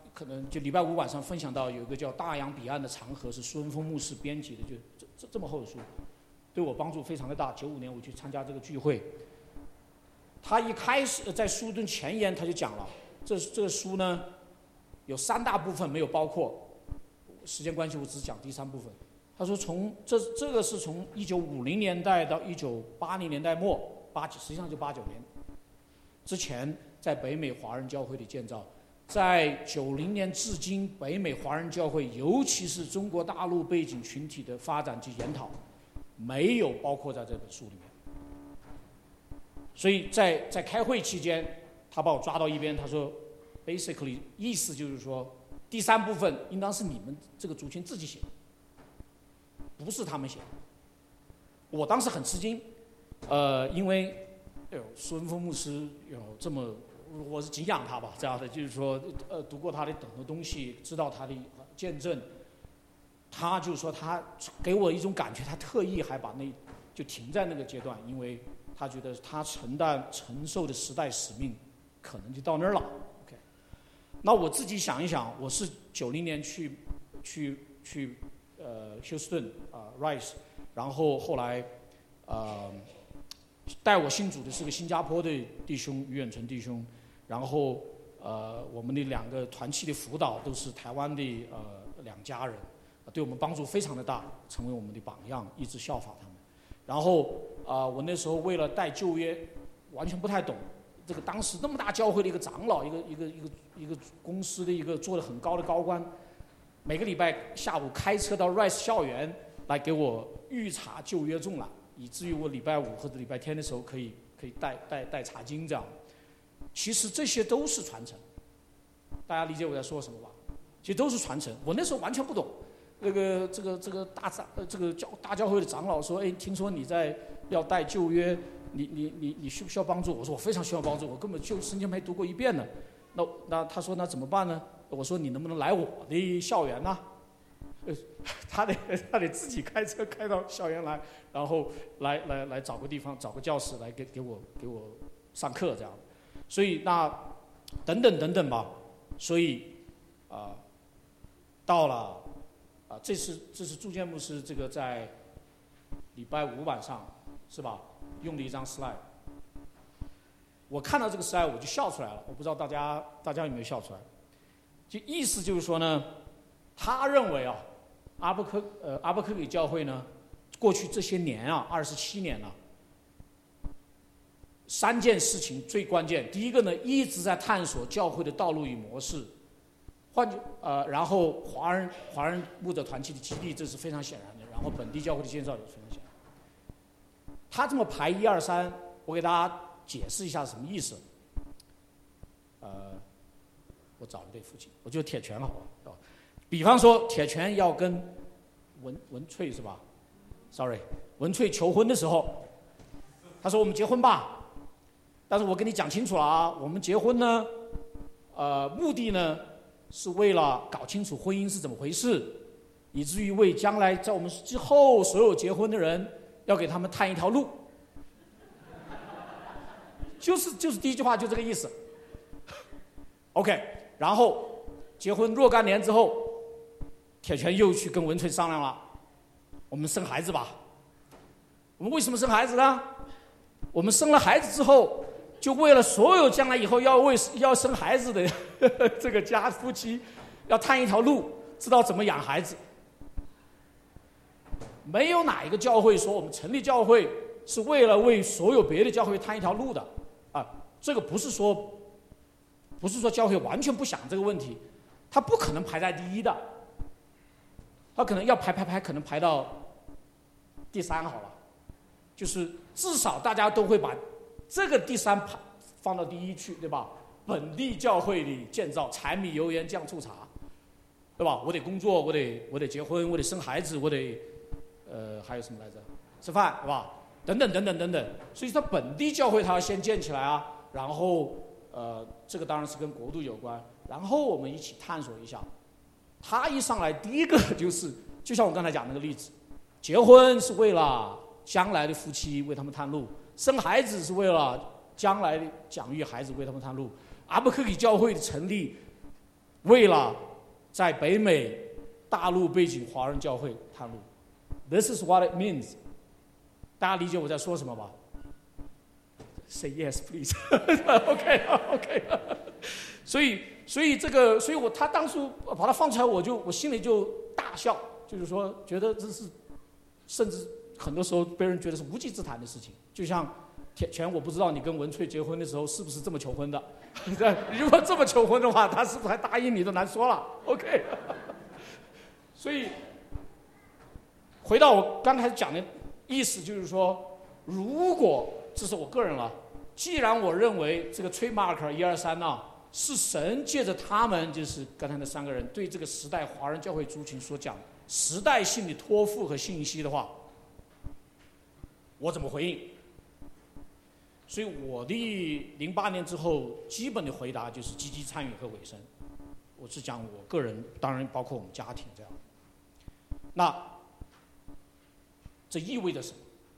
可能就礼拜五晚上分享到有一个叫《大洋彼岸的长河》，是苏文峰牧师编辑的，就这这这么厚的书，对我帮助非常的大。九五年我去参加这个聚会，他一开始在书的前言他就讲了，这这个书呢有三大部分没有包括，时间关系我只讲第三部分。他说从这这个是从一九五零年代到一九八零年代末，八实际上就八九年之前，在北美华人教会的建造。在九零年至今，北美华人教会，尤其是中国大陆背景群体的发展及研讨，没有包括在这本书里面。所以在在开会期间，他把我抓到一边，他说 ，basically 意思就是说，第三部分应当是你们这个族群自己写，不是他们写。我当时很吃惊，呃，因为，哎呦，苏文峰牧师有这么。我是敬仰他吧，这样的就是说，呃，读过他的很多东西，知道他的见证，他就说他给我一种感觉，他特意还把那就停在那个阶段，因为他觉得他承担承受的时代使命，可能就到那儿了。OK， 那我自己想一想，我是九零年去去去呃休斯顿啊、呃、Rice， 然后后来呃带我信主的是个新加坡的弟兄于远纯弟兄。然后，呃，我们的两个团契的辅导都是台湾的呃两家人，对我们帮助非常的大，成为我们的榜样，一直效法他们。然后啊、呃，我那时候为了带旧约，完全不太懂这个当时那么大教会的一个长老，一个一个一个一个公司的一个做得很高的高官，每个礼拜下午开车到 Rice 校园来给我预查旧约重览，以至于我礼拜五或者礼拜天的时候可以可以带带带查经这样。其实这些都是传承，大家理解我在说什么吧？其实都是传承。我那时候完全不懂，那个这个这个大长这个教大教会的长老说：“哎，听说你在要带旧约，你你你你需不需要帮助？”我说：“我非常需要帮助，我根本就圣经没读过一遍呢。”那那他说：“那怎么办呢？”我说：“你能不能来我的校园呢？”呃，他得他得自己开车开到校园来，然后来来来找个地方找个教室来给给我给我上课这样。所以那等等等等吧，所以啊、呃，到了啊、呃，这是这是祝建牧师这个在礼拜五晚上是吧，用的一张 slide。我看到这个 slide 我就笑出来了，我不知道大家大家有没有笑出来？就意思就是说呢，他认为啊，阿伯科呃阿伯科给教会呢，过去这些年啊，二十七年了、啊。三件事情最关键，第一个呢，一直在探索教会的道路与模式，换呃，然后华人华人牧者团契的基地，这是非常显然的，然后本地教会的建造也是非常显然。他这么排一二三，我给大家解释一下什么意思。呃，我找一对父亲，我就铁拳好了，比方说铁拳要跟文文翠是吧 ？Sorry， 文翠求婚的时候，他说我们结婚吧。但是我跟你讲清楚了啊，我们结婚呢，呃，目的呢是为了搞清楚婚姻是怎么回事，以至于为将来在我们之后所有结婚的人，要给他们探一条路。就是就是第一句话就这个意思。OK， 然后结婚若干年之后，铁拳又去跟文翠商量了，我们生孩子吧。我们为什么生孩子呢？我们生了孩子之后。就为了所有将来以后要为要生孩子的呵呵这个家夫妻，要探一条路，知道怎么养孩子。没有哪一个教会说我们成立教会是为了为所有别的教会探一条路的啊，这个不是说不是说教会完全不想这个问题，他不可能排在第一的，他可能要排排排，可能排到第三好了，就是至少大家都会把。这个第三排放到第一去，对吧？本地教会的建造，柴米油盐酱醋茶，对吧？我得工作，我得我得结婚，我得生孩子，我得呃还有什么来着？吃饭，对吧？等等等等等等。所以，他本地教会他要先建起来啊，然后呃，这个当然是跟国度有关。然后我们一起探索一下。他一上来，第一个就是，就像我刚才讲那个例子，结婚是为了将来的夫妻为他们探路。生孩子是为了将来的养育孩子为他们探路。阿伯克里教会的成立， 为了在北美大陆背景华人教会探路。This is what it means。大家理解我在说什么吧 ？Say yes, please 。OK OK。所以，所以这个，所以我他当初把它放出来，我就我心里就大笑，就是说觉得这是，甚至很多时候被人觉得是无稽之谈的事情。就像前前我不知道你跟文翠结婚的时候是不是这么求婚的，如果这么求婚的话，他是不是还答应你都难说了。OK。所以回到我刚才讲的意思，就是说，如果这是我个人了，既然我认为这个 trademark 一二三呢。是神借着他们，就是刚才那三个人对这个时代华人教会族群所讲时代性的托付和信息的话，我怎么回应？所以我的零八年之后基本的回答就是积极参与和委身。我是讲我个人，当然包括我们家庭这样。那这意味着什么？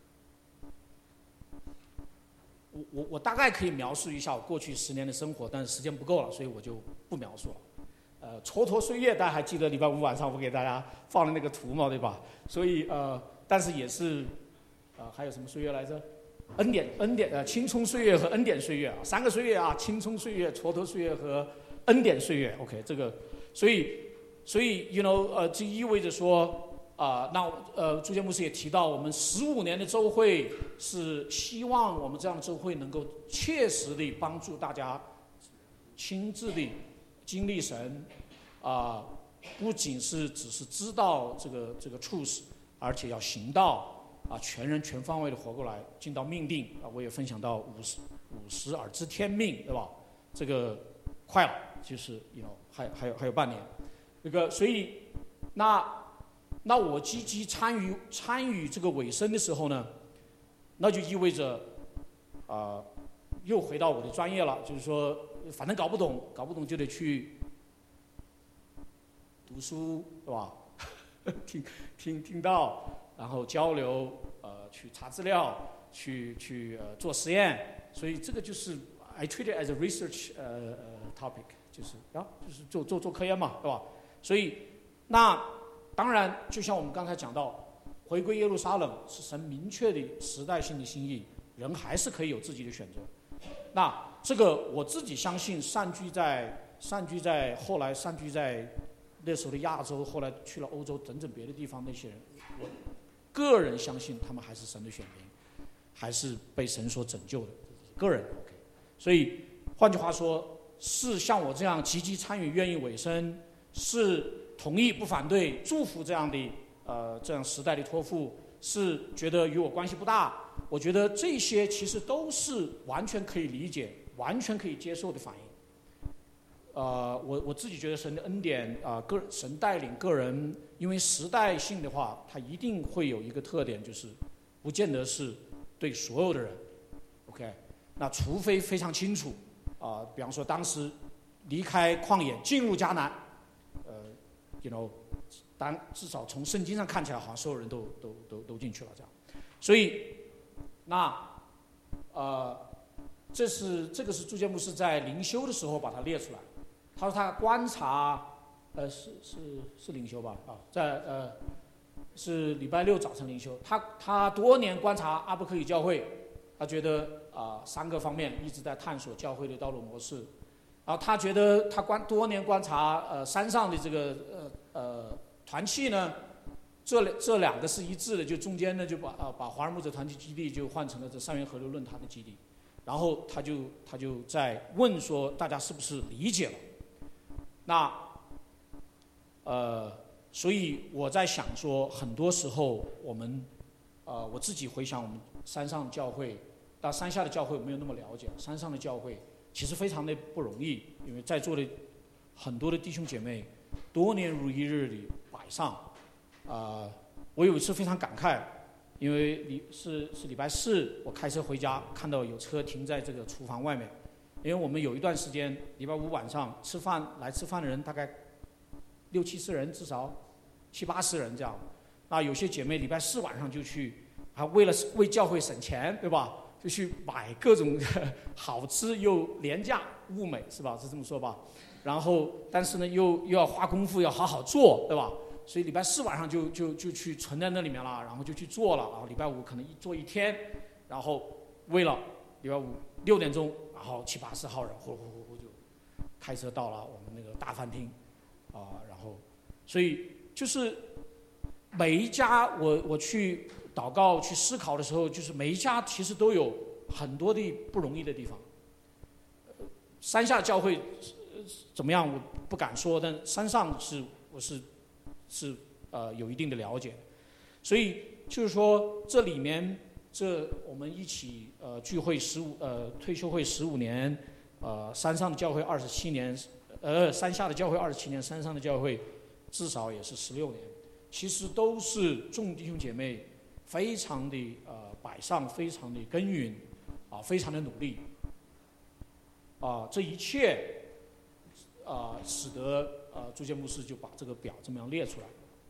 我我我大概可以描述一下我过去十年的生活，但是时间不够了，所以我就不描述了。呃，蹉跎岁月，大家还记得礼拜五晚上我给大家放的那个图嘛，对吧？所以呃，但是也是，呃，还有什么岁月来着？恩典恩典呃，青葱岁月和恩典岁月啊，三个岁月啊，青葱岁月、蹉跎岁月和恩典岁月。OK， 这个，所以所以 you know 呃，这意味着说。啊、呃，那呃，朱建牧师也提到，我们十五年的周会是希望我们这样的周会能够切实地帮助大家亲自地经历神，啊、呃，不仅是只是知道这个这个处事，而且要行道啊、呃，全人全方位的活过来，尽到命定啊、呃。我也分享到五十五十而知天命，对吧？这个快了，就是you know还还有还有半年，那个所以那。那我积极参与参与这个委身的时候呢，那就意味着，啊、呃，又回到我的专业了，就是说，反正搞不懂，搞不懂就得去读书，对吧？听听听到，然后交流，呃，去查资料，去去呃做实验，所以这个就是 I treat it as a research 呃呃 topic， 就是啊，就是做做做科研嘛，对吧？所以那。当然，就像我们刚才讲到，回归耶路撒冷是神明确的时代性的心意，人还是可以有自己的选择。那这个我自己相信，散居在散居在后来散居在那时候的亚洲，后来去了欧洲等等别的地方那些人，我个人相信他们还是神的选民，还是被神所拯救的，个人 OK。所以换句话说，是像我这样积极参与、愿意委身，是。同意不反对，祝福这样的呃这样时代的托付，是觉得与我关系不大。我觉得这些其实都是完全可以理解、完全可以接受的反应。呃，我我自己觉得神的恩典啊、呃，个神带领个人，因为时代性的话，它一定会有一个特点，就是不见得是对所有的人。OK， 那除非非常清楚啊、呃，比方说当时离开旷野进入迦南。You know， 当至少从圣经上看起来，好像所有人都都都都进去了这样，所以，那，呃，这是这个是朱建牧师在灵修的时候把它列出来。他说他观察，呃，是是是灵修吧？啊，在呃，是礼拜六早晨灵修。他他多年观察阿伯克里教会，他觉得啊、呃、三个方面一直在探索教会的道路模式。然后他觉得他观多年观察呃山上的这个呃呃团契呢，这这两个是一致的，就中间呢就把啊、呃、把华人牧者团契基地就换成了这三元河流论坛的基地，然后他就他就在问说大家是不是理解了？那呃所以我在想说，很多时候我们呃我自己回想我们山上教会，但山下的教会我没有那么了解，山上的教会。其实非常的不容易，因为在座的很多的弟兄姐妹，多年如一日里摆上，啊、呃，我有一次非常感慨，因为礼是是礼拜四，我开车回家，看到有车停在这个厨房外面，因为我们有一段时间礼拜五晚上吃饭来吃饭的人大概六七十人，至少七八十人这样，那有些姐妹礼拜四晚上就去，还为了为教会省钱，对吧？ 就去买各种好吃又廉价物美，是吧？是这么说吧？然后，但是呢，又又要花功夫，要好好做，对吧？所以礼拜四晚上就就就去存在那里面了，然后就去做了，然后礼拜五可能一做一天，然后为了礼拜五六点钟，然后七八十号人呼呼呼呼就开车到了我们那个大饭厅，啊、呃，然后，所以就是每一家我我去祷告去思考的时候，就是每一家其实都有很多的不容易的地方。山下教会怎么样我不敢说，但山上是我是是呃有一定的了解，所以就是说这里面这我们一起呃聚会十五呃退休会十五年，呃山上的教会二十七年，呃山下的教会二十七年，山上的教会至少也是十六年，其实都是众弟兄姐妹非常的呃摆上，非常的耕耘，啊、非常的努力，啊、这一切。啊、呃，使得呃朱建牧师就把这个表这么样列出来。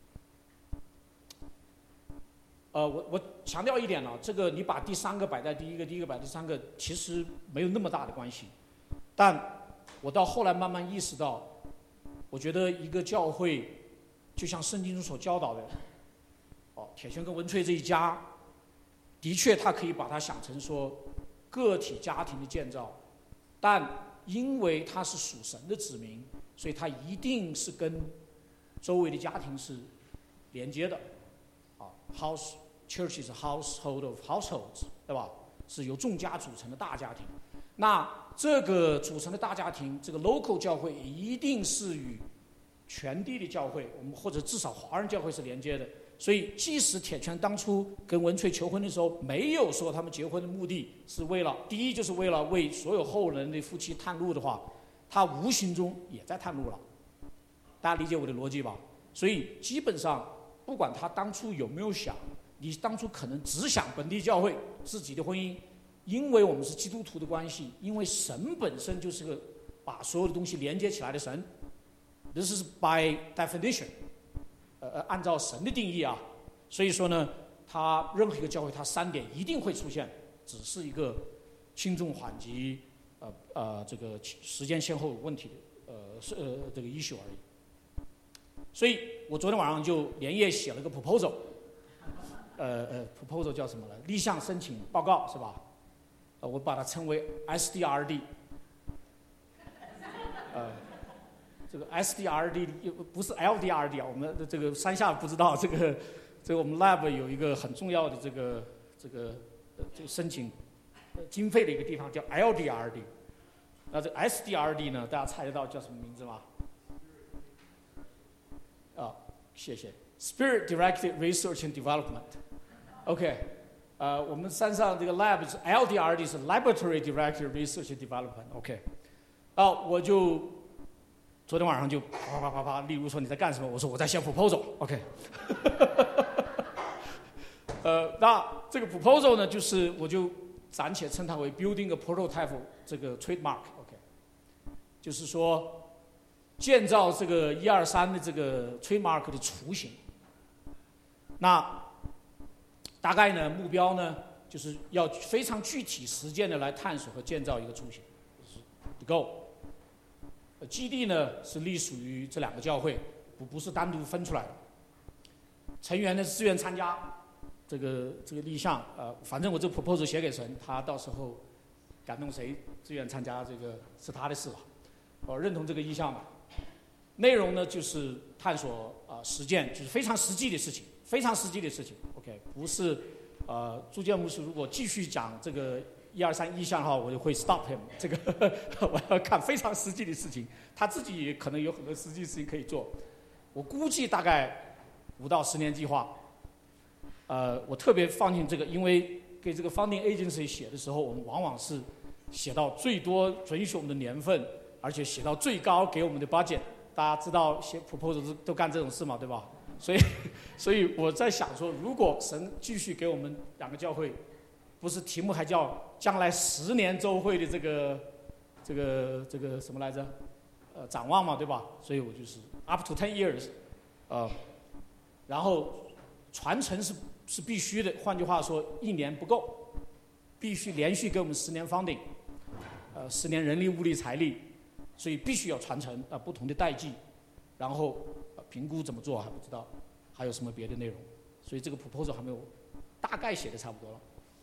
呃，我我强调一点了，这个你把第三个摆在第一个，第一个摆第三个，其实没有那么大的关系。但我到后来慢慢意识到，我觉得一个教会，就像圣经中所教导的，哦，铁铉跟文翠这一家，的确他可以把它想成说个体家庭的建造，但因为他是属神的子民，所以他一定是跟周围的家庭是连接的。啊 ，house church is a household of households， 对吧？是由众家组成的大家庭。那这个组成的大家庭，这个 local 教会一定是与全地的教会，我们或者至少华人教会是连接的。所以，即使铁铉当初跟文翠求婚的时候，没有说他们结婚的目的是为了第一，就是为了为所有后人的夫妻探路的话，他无形中也在探路了。大家理解我的逻辑吧？所以基本上，不管他当初有没有想，你当初可能只想本地教会自己的婚姻，因为我们是基督徒的关系，因为神本身就是个把所有的东西连接起来的神。This is by definition。呃，按照神的定义啊，所以说呢，它任何一个教会，它三点一定会出现，只是一个轻重缓急，呃呃，这个时间先后问题的，呃是呃这个 issue 而已。所以我昨天晚上就连夜写了个 proposal， 呃呃 proposal 叫什么呢？立项申请报告是吧？呃，我把它称为 S D R D， 呃。这个 S D R D 不是 L D R D 啊，我们这个山下不知道，这个这个我们 lab 有一个很重要的这个这个这个申请经费的一个地方叫 L D R D。那这 S D R D 呢，大家猜得到叫什么名字吗？啊，谢谢 ，Spirit Directed Research and Development。OK， 呃，我们山上这个 lab 是 L D R D 是 Laboratory Directed Research and Development。OK， 啊，我就。昨天晚上就啪啪啪啪，例如说你在干什么？我说我在写 proposal，OK。呃，那这个 proposal 呢，就是我就暂且称它为 building a prototype 这个 trademark，OK， 就是说建造这个一二三的这个 trademark 的雏形。那大概呢，目标呢，就是要非常具体实践的来探索和建造一个雏形，就是 the goal。基地呢是隶属于这两个教会，不不是单独分出来的。成员呢自愿参加这个这个立项，呃，反正我这 proposal 写给神，他到时候感动谁自愿参加，这个是他的事了。我认同这个意向吧。内容呢就是探索啊、呃、实践，就是非常实际的事情，非常实际的事情。OK， 不是呃朱建牧师如果继续讲这个。一二三意向的话，我就会 stop him。这个我要看非常实际的事情，他自己也可能有很多实际事情可以做。我估计大概五到十年计划。呃，我特别放进这个，因为给这个 funding agency 写的时候，我们往往是写到最多准许我们的年份，而且写到最高给我们的 budget。大家知道写 proposal 都干这种事嘛，对吧？所以，所以我在想说，如果神继续给我们两个教会。不是题目还叫将来十年周会的这个这个这个什么来着？呃，展望嘛，对吧？所以我就是 up to ten years， 呃，然后传承是是必须的。换句话说，一年不够， 必须连续给我们十年 funding， 呃，十年人力、物力、财力，所以必须要传承啊、呃、不同的代际，然后、呃、评估怎么做还不知道，还有什么别的内容，所以这个 proposal 还没有大概写的差不多了。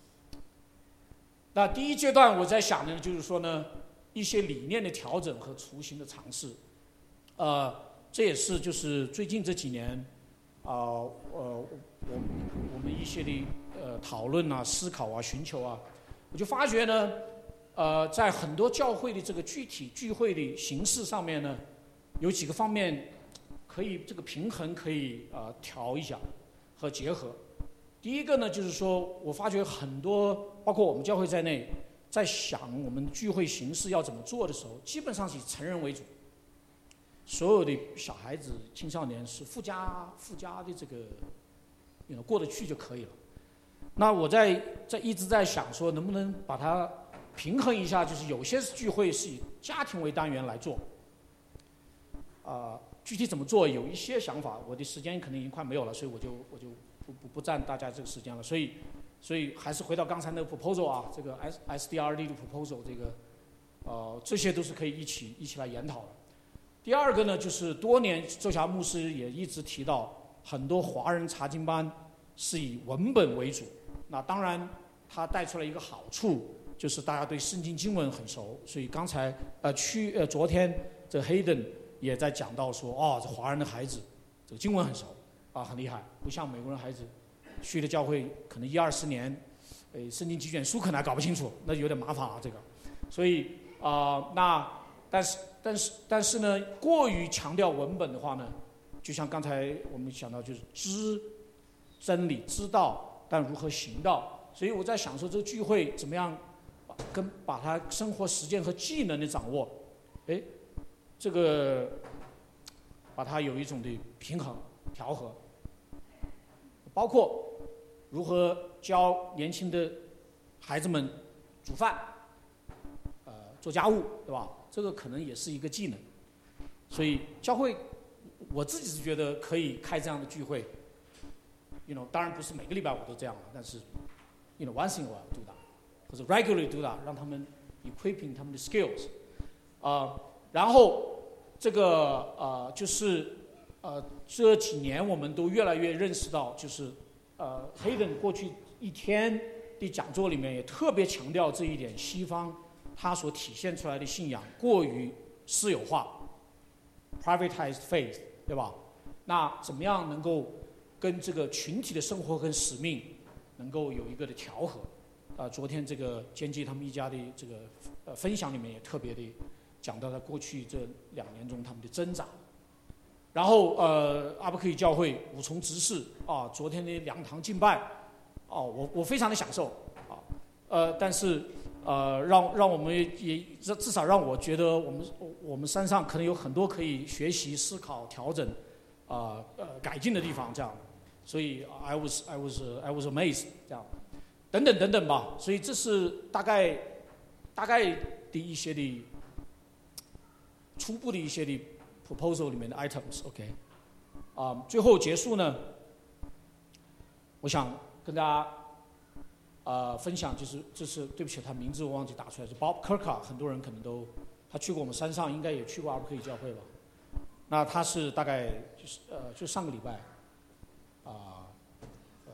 那第一阶段我在想呢，就是说呢，一些理念的调整和雏形的尝试，呃，这也是就是最近这几年。啊、呃，呃，我我们一些的呃讨论啊、思考啊、寻求啊，我就发觉呢，呃，在很多教会的这个具体聚会的形式上面呢，有几个方面可以这个平衡可以啊、呃、调一下和结合。第一个呢，就是说我发觉很多，包括我们教会在内，在想我们聚会形式要怎么做的时候，基本上是以成人为主。所有的小孩子、青少年是附加附加的这个，you know, 过得去就可以了。那我在在一直在想说，能不能把它平衡一下？就是有些聚会是以家庭为单元来做，啊、呃，具体怎么做有一些想法。我的时间可能已经快没有了，所以我就我就不不不占大家这个时间了。所以所以还是回到刚才那个 proposal 啊，这个 S S D R D 的 proposal， 这个呃这些都是可以一起一起来研讨的。第二个呢，就是多年周霞牧师也一直提到，很多华人查经班是以文本为主。那当然，它带出来一个好处，就是大家对圣经经文很熟。所以刚才呃去呃昨天这 Hayden 也在讲到说，哦，这华人的孩子这个经文很熟啊，很厉害，不像美国人孩子去了教会可能一二十年，呃圣经几卷书可能还搞不清楚，那有点麻烦啊这个。所以啊、呃、那。但是，但是，但是呢，过于强调文本的话呢，就像刚才我们想到，就是知真理、知道，但如何行道。所以我在想说，这个聚会怎么样跟把它生活实践和技能的掌握，哎，这个把它有一种的平衡调和，包括如何教年轻的孩子们煮饭，呃，做家务，对吧？这个可能也是一个技能，所以教会，我自己是觉得可以开这样的聚会。You know， 当然不是每个礼拜我都这样了，但是，you know once in a while do that， 或者 regularly do that， 让他们 equipping 他们的 skills， 啊、呃，然后这个呃就是呃这几年我们都越来越认识到，就是呃 Hayden 过去一天的讲座里面也特别强调这一点，西方。他所体现出来的信仰过于私有化 ，privatized faith， 对吧？那怎么样能够跟这个群体的生活跟使命能够有一个的调和？啊、呃，昨天这个坚基他们一家的这个呃分享里面也特别的讲到了过去这两年中他们的挣扎。然后呃，阿伯克利教会五重执事啊，昨天的两堂敬拜，哦、啊，我我非常的享受啊，呃，但是。呃，让让我们也至少让我觉得我们我们山上可能有很多可以学习、思考、调整，啊 呃, 呃改进的地方，这样，所以 I was I was I was amazed 这样，等等等等吧。所以这是大概大概的一些的初步的一些的 proposal 里面的 items，OK，、okay? 啊、呃，最后结束呢，我想跟大家。呃，分享就是，这是对不起，他名字我忘记打出来，是 Bob Kirka， 很多人可能都，他去过我们山上，应该也去过阿伯克利教会吧。那他是大概就是呃，就上个礼拜，啊、呃，呃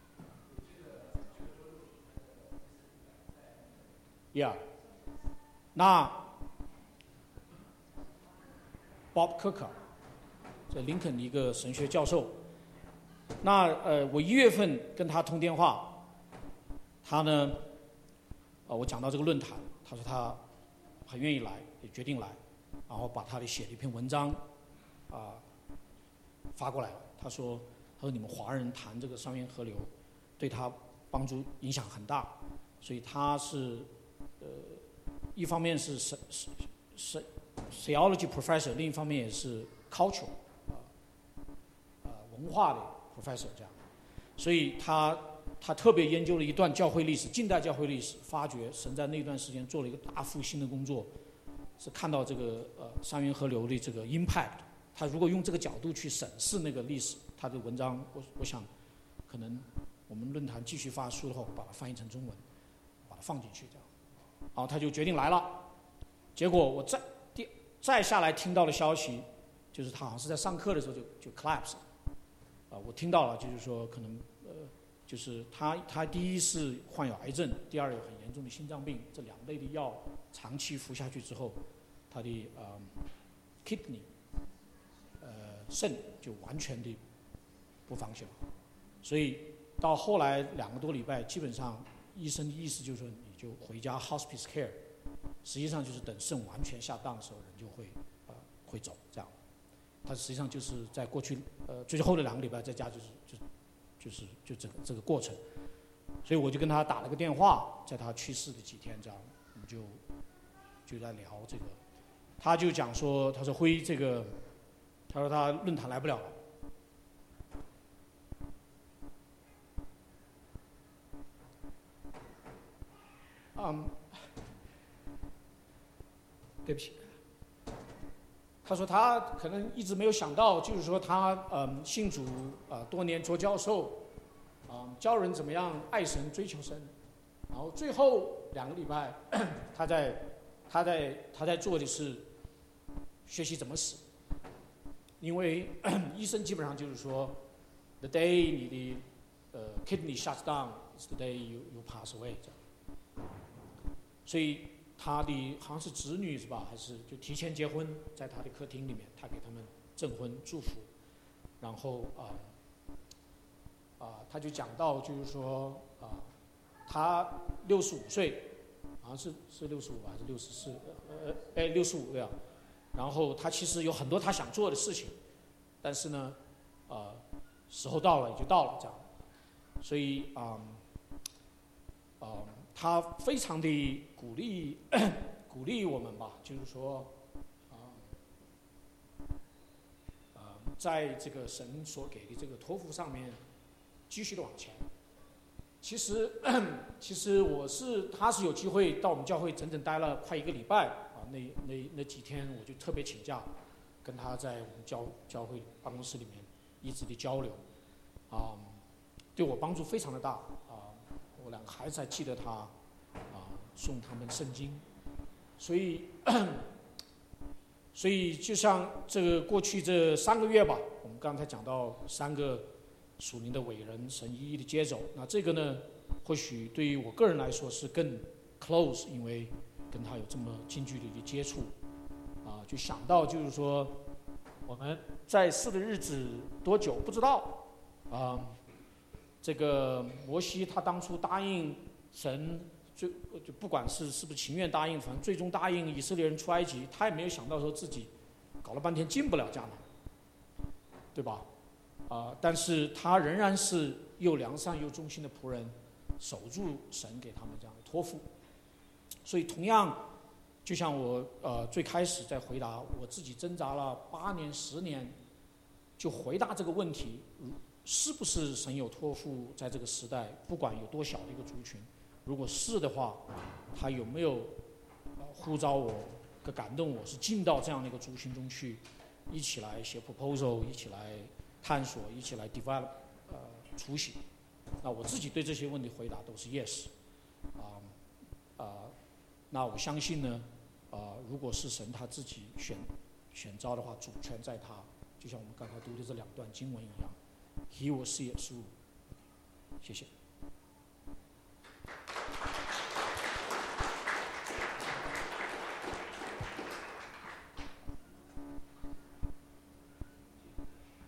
，Yeah， 那 Bob Kirka， 在林肯的一个神学教授，那呃，我一月份跟他通电话。他呢，呃，我讲到这个论坛，他说他很愿意来，也决定来，然后把他的写的一篇文章，啊、呃，发过来了。他说，他说你们华人谈这个三源河流，对他帮助影响很大，所以他是，呃，一方面是是是是 theology professor， 另一方面也是 culture， 啊、呃，呃，文化的 professor 这样，所以他。他特别研究了一段教会历史，近代教会历史，发觉神在那段时间做了一个大复兴的工作，是看到这个呃三源河流的这个 impact。他如果用这个角度去审视那个历史，他的文章，我我想，可能我们论坛继续发书的话，把它翻译成中文，把它放进去这样，然后他就决定来了。结果我再第再下来听到的消息，就是他好像是在上课的时候就就 collapse 了，啊，我听到了，就是说可能呃，就是他他第一是患有癌症，第二有很严重的心脏病，这两类的药长期服下去之后，他的呃 kidney 呃肾就完全的不方向，所以到后来两个多礼拜，基本上医生的意思就是说你就回家 hospice care， 实际上就是等肾完全下档的时候，人就会呃会走这样。他实际上就是在过去呃最后的两个礼拜在家就是就就是就这个这个过程，所以我就跟他打了个电话，在他去世的几天这样，我们就就在聊这个，他就讲说，他说辉这个，他说他论坛来不了了。嗯，对不起。他说他可能一直没有想到，就是说他嗯信主啊、呃、多年做教授，啊、呃、教人怎么样爱神追求神，然后最后两个礼拜他在他在他在做的是学习怎么死，因为医生基本上就是说 the day 你的呃 kidney shuts down is the day you you pass away 这样。所以他的好像是侄女是吧？还是就提前结婚，在他的客厅里面，他给他们证婚祝福，然后啊啊、呃呃，他就讲到就是说啊、呃，他六十五岁，好像是是六十五还是六十四？呃哎六十五对啊。然后他其实有很多他想做的事情，但是呢，呃，时候到了也就到了这样，所以啊啊。呃呃他非常的鼓励鼓励我们吧，就是说，啊、呃，呃，在这个神所给的这个托付上面，继续的往前。其实，其实我是他是有机会到我们教会整整待了快一个礼拜啊，那那那几天我就特别请假，跟他在我们教教会办公室里面一直的交流，啊、呃，对我帮助非常的大。我两个孩子还记得他，啊、呃，送他们圣经，所以，所以就像这个过去这三个月吧，我们刚才讲到三个属灵的伟人，神一一的接走。那这个呢，或许对于我个人来说是更 close， 因为跟他有这么近距离的接触，啊、呃，就想到就是说，我们在世的日子多久不知道，啊、呃。这个摩西他当初答应神，就就不管是是不是情愿答应，反正最终答应以色列人出埃及，他也没有想到说自己搞了半天进不了迦南，对吧？啊、呃，但是他仍然是又良善又忠心的仆人，守住神给他们这样的托付。所以同样，就像我呃最开始在回答，我自己挣扎了八年十年，就回答这个问题。是不是神有托付在这个时代，不管有多小的一个族群，如果是的话，他有没有呼召我、感动我，是进到这样的一个族群中去，一起来写 proposal， 一起来探索，一起来 develop 呃雏形？那我自己对这些问题回答都是 yes， 啊、呃、啊、呃，那我相信呢，啊、呃，如果是神他自己选选召的话，主权在他，就像我们刚才读的这两段经文一样。He will see it through。谢谢。